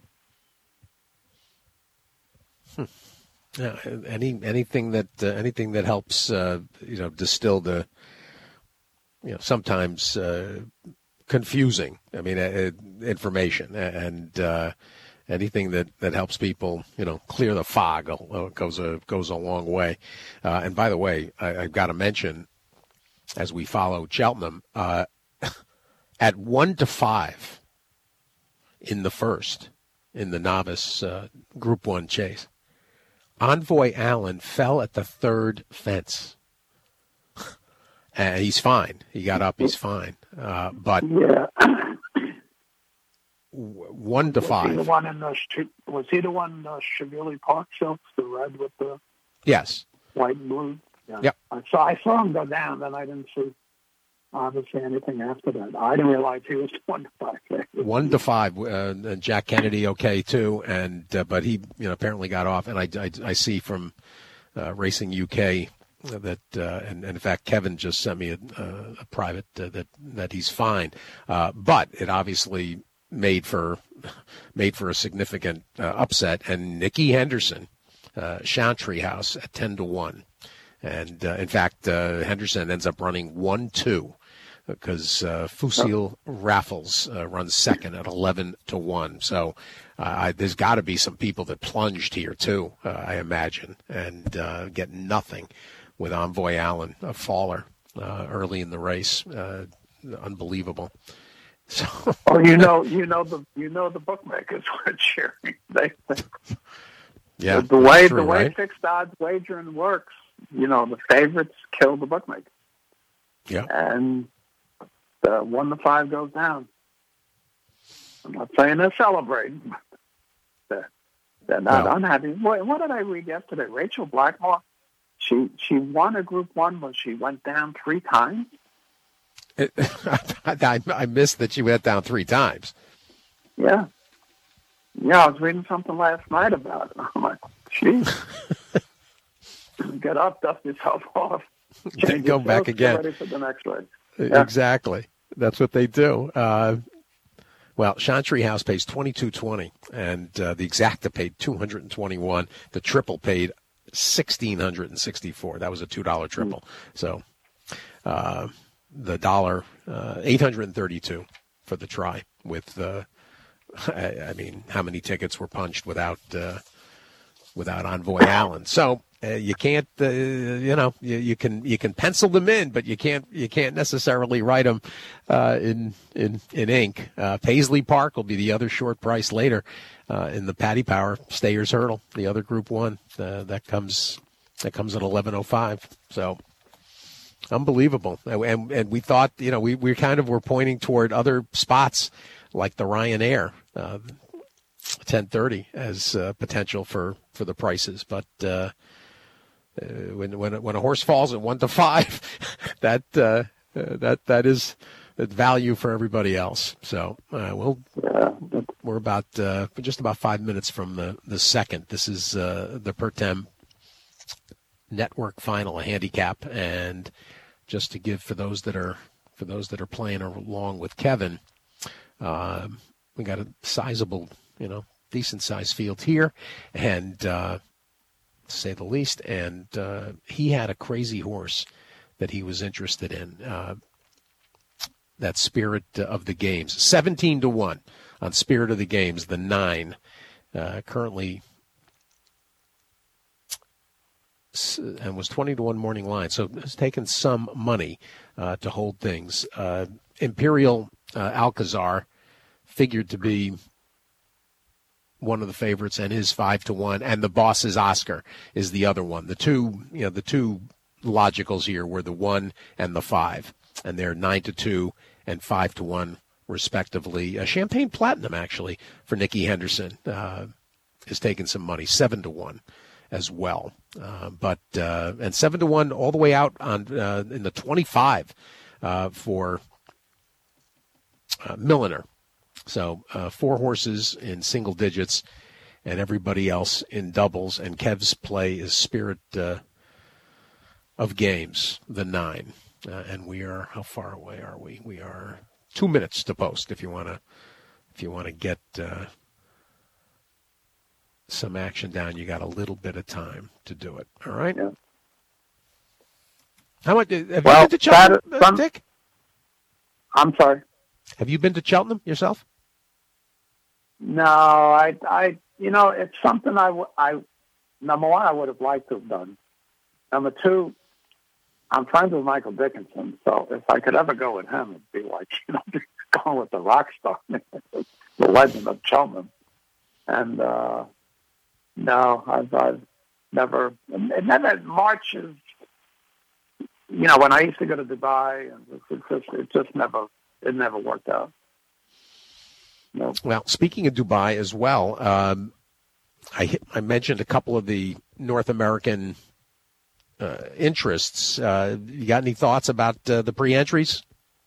Speaker 2: Hmm. Yeah, any anything that uh, anything that helps uh, you know distill the you know sometimes uh, confusing. I mean, uh, information and. Uh, Anything that, that helps people, you know, clear the fog goes a goes a long way. Uh, and by the way, I, I've got to mention, as we follow Cheltenham, uh, at one to five in the first, in the novice uh, Group One chase, Envoy Allen fell at the third fence. And he's fine. He got up. He's fine. Uh, but.
Speaker 4: Yeah.
Speaker 2: One to
Speaker 4: was
Speaker 2: five.
Speaker 4: He the one in the, was he the one in the Chevrolet Park silks, the red with the
Speaker 2: yes
Speaker 4: white and blue? Yeah.
Speaker 2: Yep.
Speaker 4: I saw, I saw him go down, then I didn't see, obviously, anything after that. I didn't realize he was one to five.
Speaker 2: One to five. Uh, Jack Kennedy, okay, too, and uh, but he you know apparently got off, and I, I, I see from uh, Racing U K that, uh, and, and in fact, Kevin just sent me a, a, a private uh, that, that he's fine. Uh, but it obviously made for made for a significant uh, upset, and Nicky Henderson, uh, Chantry House at ten to one, and uh, in fact uh, Henderson ends up running one two because uh, Fusil Raffles uh, runs second at eleven to one. So uh, I, there's got to be some people that plunged here too, uh, I imagine, and uh, get nothing with Envoy Allen, a faller uh, early in the race, uh, unbelievable. So.
Speaker 4: Oh, you know, you know the you know the bookmakers were cheering. They, they,
Speaker 2: yeah,
Speaker 4: the, the way
Speaker 2: true,
Speaker 4: the way
Speaker 2: right?
Speaker 4: fixed odds wagering works, you know, the favorites kill the bookmakers.
Speaker 2: Yeah,
Speaker 4: and the one to five goes down. I'm not saying they're celebrating, but they're, they're not
Speaker 2: no.
Speaker 4: unhappy. What, what did I read yesterday? Rachel Blackmore, she she won a Group One, but she went down three times.
Speaker 2: It, I, I missed that you went down three times.
Speaker 4: Yeah. Yeah, I was reading something last night about it. I'm like, geez. Get up, dust yourself off.
Speaker 2: Then go back again.
Speaker 4: Get ready for the next race.
Speaker 2: Yeah. Exactly. That's what they do. Uh, well, Chantry House pays twenty-two twenty, and uh, the Exacta paid two hundred twenty-one. The triple paid sixteen sixty-four. That was a two dollar triple. So uh, the dollar, uh, eight hundred thirty-two for the try. With, uh, I, I mean, how many tickets were punched without uh, without Envoy Allen? So. Uh, you can't, uh, you know, you, you can you can pencil them in, but you can't you can't necessarily write them uh, in in in ink. Uh, Paisley Park will be the other short price later uh, in the Paddy Power Stayers Hurdle, the other Group One uh, that comes that comes at eleven oh five. So unbelievable, and and we thought, you know, we we kind of were pointing toward other spots like the Ryanair. Uh, ten thirty as uh, potential for, for the prices, but. Uh, Uh, when when when a horse falls at one to five, that uh, uh, that that is that value for everybody else. So uh, we'll we're about uh, just about five minutes from the, the second. This is uh, the Pertem Network Final, a handicap, and just to give for those that are for those that are playing along with Kevin, uh, we got a sizable, you know, decent sized field here, and. Uh, to say the least, and uh, he had a crazy horse that he was interested in, uh, that Spirit of the Games, seventeen to one on Spirit of the Games, the nine, uh, currently, and was twenty to one morning line, so it's taken some money uh, to hold things. Uh, Imperial uh, Alcazar figured to be one of the favorites, and his five to one, and the Boss's Oscar is the other one. The two, you know, the two logicals here were the one and the five, and they're nine to two and five to one respectively. Uh, Champagne Platinum actually for Nicky Henderson uh, is taking some money, seven to one as well. Uh, but uh, and seven to one all the way out on uh, in the twenty-five uh, for uh, Milliner. So uh, four horses in single digits and everybody else in doubles. And Kev's play is Spirit uh, of Games, the nine. Uh, and we are, how far away are we? We are two minutes to post if you want to if you want to get uh, some action down. You got a little bit of time to do it. All right?
Speaker 4: Yeah.
Speaker 2: How much, have
Speaker 4: well,
Speaker 2: you been to Cheltenham,
Speaker 4: that,
Speaker 2: uh,
Speaker 4: some,
Speaker 2: Dick?
Speaker 4: I'm sorry?
Speaker 2: Have you been to Cheltenham yourself?
Speaker 4: No, I, I, you know, it's something I, I, number one, I would have liked to have done. Number two, I'm friends with Michael Dickinson, so if I could ever go with him, it'd be like, you know, going with the rock star, the legend of Cheltenham. And, uh, no, I've, I've never, and then at March is, you know, when I used to go to Dubai, and it just, it just never, it never worked out. Nope.
Speaker 2: Well, speaking of Dubai as well, um, I I mentioned a couple of the North American uh, interests. Uh, you got any thoughts about uh, the pre-entries?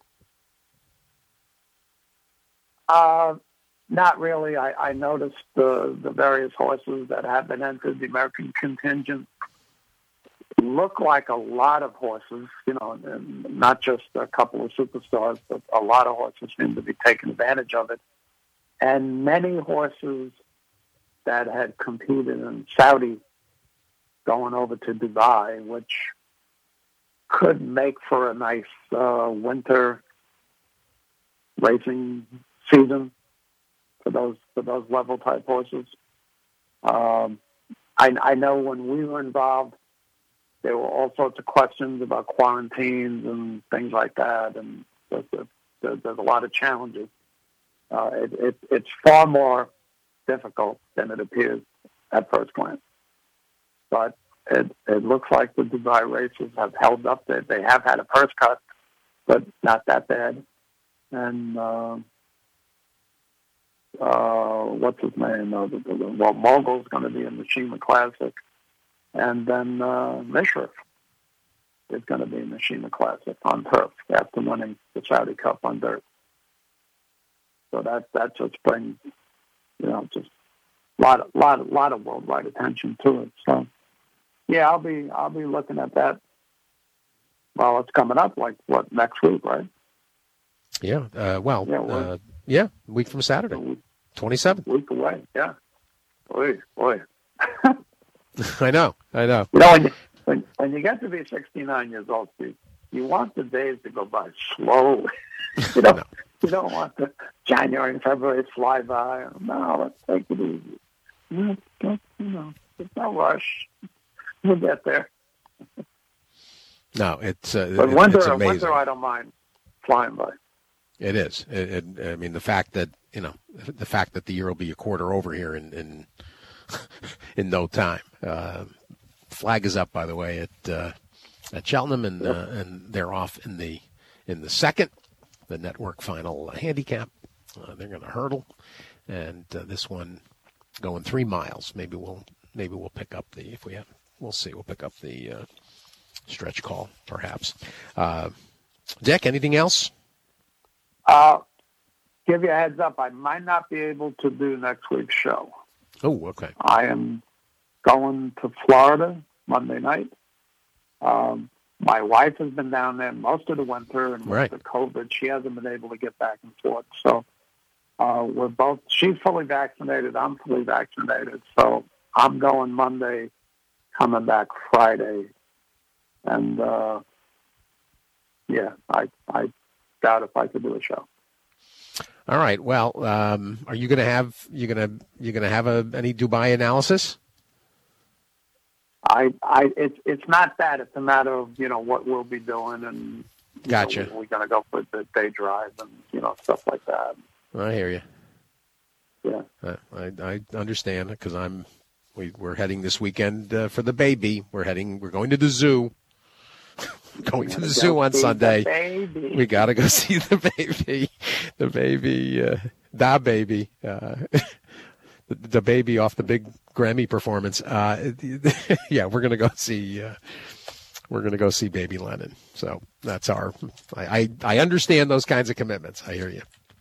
Speaker 4: Uh, not really. I, I noticed the the various horses that have been entered, the American contingent, look like a lot of horses, you know, and not just a couple of superstars, but a lot of horses seem to be taking advantage of it. And many horses that had competed in Saudi going over to Dubai, which could make for a nice uh, winter racing season for those for those level type horses. Um, I, I know when we were involved, there were all sorts of questions about quarantines and things like that, and there's, there's, there's a lot of challenges. Uh, it, it, it's far more difficult than it appears at first glance. But it, it looks like the Dubai races have held up. They, they have had a purse cut, but not that bad. And uh, uh, what's his name? Uh, the, the, well, Mogul's going to be in the Shima Classic. And then uh, Mishra is going to be in the Shima Classic on turf after winning the Saudi Cup on dirt. So that that just brings, you know, just a lot of lot lot of worldwide attention to it. So yeah, I'll be I'll be looking at that. Well, it's coming up like what next week, right?
Speaker 2: Yeah. Uh, well,
Speaker 4: Yeah, well-
Speaker 2: uh, yeah, week from Saturday, twenty-seventh.
Speaker 4: Week away, yeah. Boy, boy.
Speaker 2: I know. I know.
Speaker 4: You know, when you, when, when you get to be sixty-nine years old, you, you want the days to go by slowly. you don't,
Speaker 2: No.
Speaker 4: you don't want the January and February to fly by. No, let's take it easy. You know, you know, there's no rush. We'll get there.
Speaker 2: No, it's uh,
Speaker 4: But
Speaker 2: it,
Speaker 4: winter,
Speaker 2: it's amazing.
Speaker 4: winter, I don't mind flying by.
Speaker 2: It is. It, it, I mean, the fact that you know, the fact that the year will be a quarter over here in in, in no time. Uh, flag is up, by the way, at uh, at Cheltenham, and uh, and they're off in the in the second, the network final handicap. Uh, they're going to hurdle, and uh, this one going three miles. Maybe we'll maybe we'll pick up the if we have. We'll see. We'll pick up the uh, stretch call, perhaps. Uh, Dick, anything else?
Speaker 4: Uh, give you a heads up. I might not be able to do next week's show.
Speaker 2: Oh, okay.
Speaker 4: I am going to Florida Monday night. Um, my wife has been down there most of the winter, and with
Speaker 2: Right.
Speaker 4: the COVID, she hasn't been able to get back and forth. So uh, we're both. She's fully vaccinated. I'm fully vaccinated. So I'm going Monday, coming back Friday, and uh, yeah, I I doubt if I could do a show.
Speaker 2: All right. Well, um, are you going to have you going to you going to have a any Dubai analysis?
Speaker 4: I, I, it's it's not that. It's a matter of you know what we'll be doing, and you
Speaker 2: Gotcha.
Speaker 4: know, we're going to go for the day drive and you know stuff like that.
Speaker 2: I hear you.
Speaker 4: Yeah,
Speaker 2: Uh, I I understand because I'm we we're heading this weekend uh, for the baby. We're heading. We're going to the zoo. Going to the zoo on Sunday.
Speaker 4: Baby.
Speaker 2: We got to go see the baby, the baby, uh, da baby, uh, the, the baby off the big Grammy performance. Uh, yeah, we're gonna go see. Uh, we're gonna go see Baby Lennon. So that's our. I, I I understand those kinds of commitments. I hear you.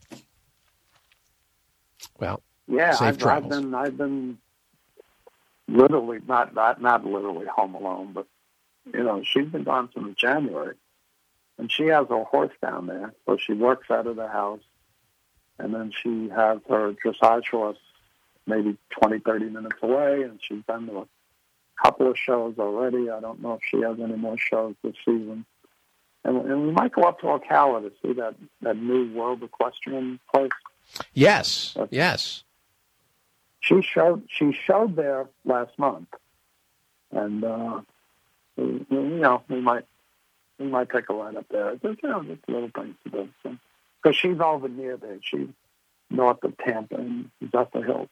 Speaker 2: Well,
Speaker 4: Yeah,
Speaker 2: safe
Speaker 4: I've, I've
Speaker 2: travels.
Speaker 4: been I've been literally not not not literally home alone, but you know she's been gone since January, and she has a horse down there, so she works out of the house, and then she has her dressage horse maybe twenty, thirty minutes away, and she's been to a couple of shows already. I don't know if she has any more shows this season. And, and we might go up to Ocala to see that, that new World Equestrian place.
Speaker 2: yes, yes.
Speaker 4: She showed she showed there last month, and uh, we, you know we might we might take a ride up there. There's you know just little things to do. So. Because she's over near there. She's north of Tampa and Zephyr Hills.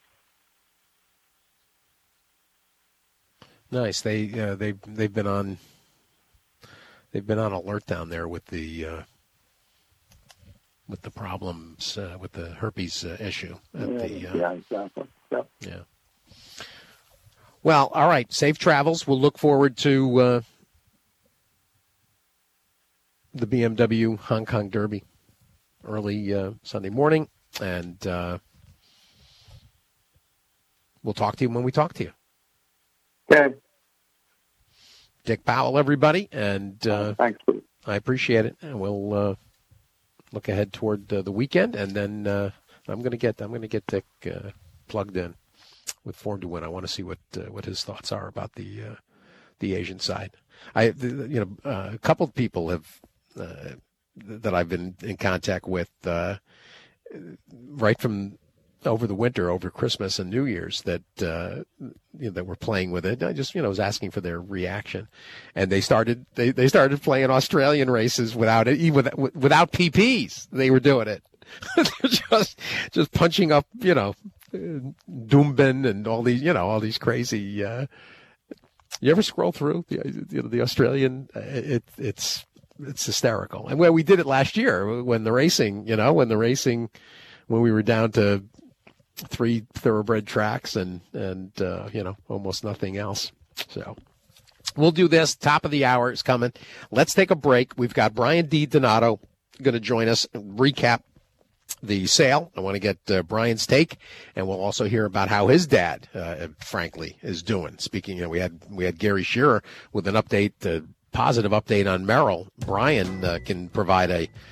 Speaker 2: Nice. They uh, they they've been on they've been on alert down there with the uh, with the problems uh, with the herpes uh, issue. At
Speaker 4: Yeah,
Speaker 2: the, uh,
Speaker 4: yeah, exactly. Yep.
Speaker 2: yeah. Well, all right. Safe travels. We'll look forward to uh, the B M W Hong Kong Derby early uh, Sunday morning, and uh, we'll talk to you when we talk to you.
Speaker 4: Okay.
Speaker 2: Dick Powell, everybody, and uh,
Speaker 4: Thanks, Steve.
Speaker 2: I appreciate it. And we'll uh, look ahead toward uh, the weekend, and then uh, I'm going to get I'm going to get Dick uh, plugged in with Form to Win. I want to see what uh, what his thoughts are about the uh, the Asian side. I the, you know uh, a couple of people have uh, that I've been in contact with uh, right from over the winter, over Christmas and New Year's, that uh, you know, that were playing with it. I just you know was asking for their reaction, and they started they, they started playing Australian races without it, even with, without P Ps. They were doing it, just just punching up you know Doombin and all these you know all these crazy. Uh, you ever scroll through the you know, the Australian? It it's it's hysterical. And well, we did it last year when the racing, you know, when the racing, when we were down to three thoroughbred tracks and, and, uh, you know, almost nothing else. So we'll do this. Top of the hour is coming. Let's take a break. We've got Brian D. Donato going to join us and recap the sale. I want to get uh, Brian's take, and we'll also hear about how his dad, uh, frankly, is doing. Speaking, you know, we had, we had Gary Shearer with an update, uh, positive update on Merrill. Brian uh, can provide a,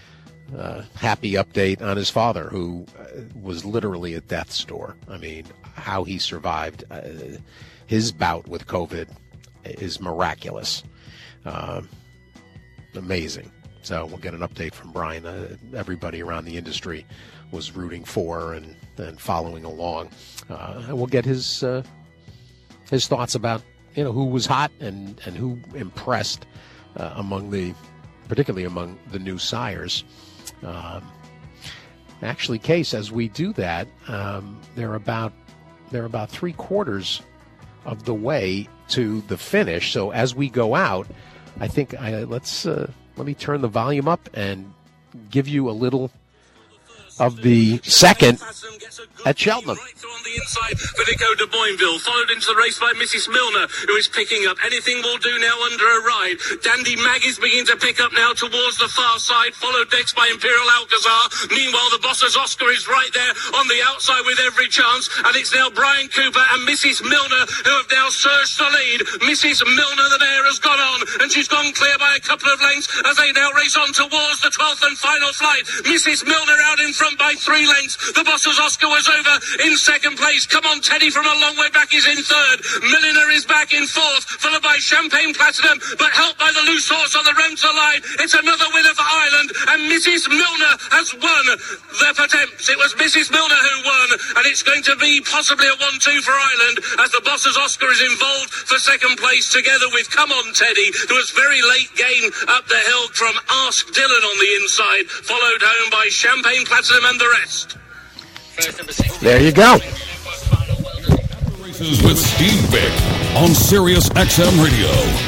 Speaker 2: uh, happy update on his father, who uh, was literally at death's door. I mean, how he survived uh, his bout with COVID is miraculous. Uh, amazing. So we'll get an update from Brian. Uh, everybody around the industry was rooting for and, and following along. Uh, and we'll get his uh, his thoughts about, you know, who was hot and, and who impressed uh, among the, particularly among the new sires. Um, actually, Case, as we do that, um, they're about they're about three quarters of the way to the finish. So as we go out, I think I, let's uh, let me turn the volume up and give you a little of the second at Cheltenham.
Speaker 5: On the inside for Nico de Boinville, followed into the race by Missus Milner, who is picking up. Anything will do now under a ride. Dandy Mag is beginning to pick up now towards the far side, followed next by Imperial Alcazar. Meanwhile, the Boss's Oscar is right there on the outside with every chance, and it's now Brian Cooper and Missus Milner who have now surged the lead. Missus Milner, the mare, has gone on, and she's gone clear by a couple of lengths as they now race on towards the twelfth and final flight. Missus Milner out in front by three lengths. The Boss's Oscar was over in second place. Come on, Teddy from a long way back is in third. Milliner is back in fourth, followed by Champagne Platinum, but helped by the loose horse on the Remter line. It's another winner for Ireland, and Missus Milner has won the Potemps. It was Missus Milner who won, and it's going to be possibly a one two for Ireland as the Boss's Oscar is involved for second place together with Come On Teddy, who was very late game up the hill from Ask Dylan on the inside, followed home by Champagne Platinum and the rest.
Speaker 2: There you go.
Speaker 1: Races with Steve Vick on Sirius X M Radio.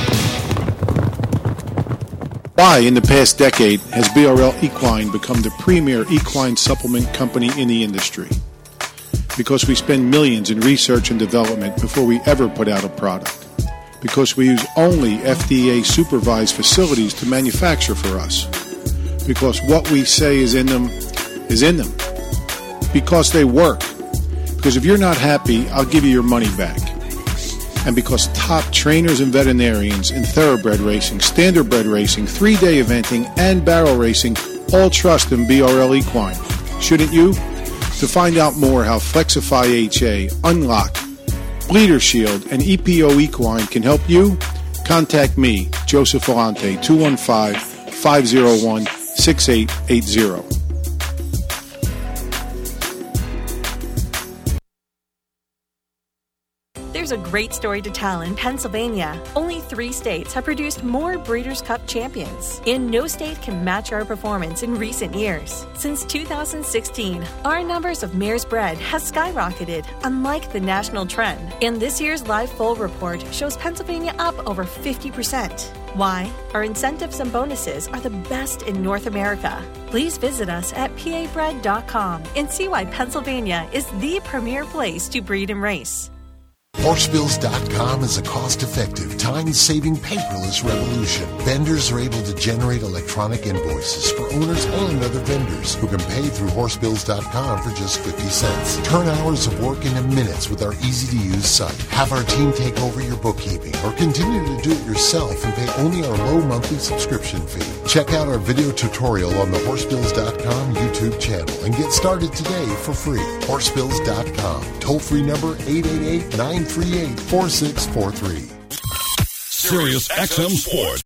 Speaker 6: Why, in the past decade, has B R L Equine become the premier equine supplement company in the industry? Because we spend millions in research and development before we ever put out a product. Because we use only F D A-supervised facilities to manufacture for us. Because what we say is in them is in them. Because they work. Because if you're not happy, I'll give you your money back. And because top trainers and veterinarians in thoroughbred racing, standardbred racing, three-day eventing, and barrel racing all trust in B R L Equine. Shouldn't you? To find out more how Flexify H A, Unlock, Bleeder Shield, and E P O Equine can help you, contact me, Joseph Volante, two one five, five oh one, six eight eight zero.
Speaker 7: There's a great story to tell in Pennsylvania. Only three states have produced more Breeders' Cup champions, and no state can match our performance in recent years. Since two thousand sixteen, our numbers of mares bred has skyrocketed, unlike the national trend. And this year's live foal report shows Pennsylvania up over fifty percent. Why? Our incentives and bonuses are the best in North America. Please visit us at P A bred dot com and see why Pennsylvania is the premier place to breed and race.
Speaker 8: Horsebills dot com is a cost-effective, time-saving, paperless revolution. Vendors are able to generate electronic invoices for owners and other vendors who can pay through Horsebills dot com for just fifty cents. Turn hours of work into minutes with our easy-to-use site. Have our team take over your bookkeeping or continue to do it yourself and pay only our low monthly subscription fee. Check out our video tutorial on the Horsebills dot com YouTube channel and get started today for free. Horsebills dot com. Toll-free number eight eight eight, nine three eight, four six four three.
Speaker 1: Sirius X M Sports.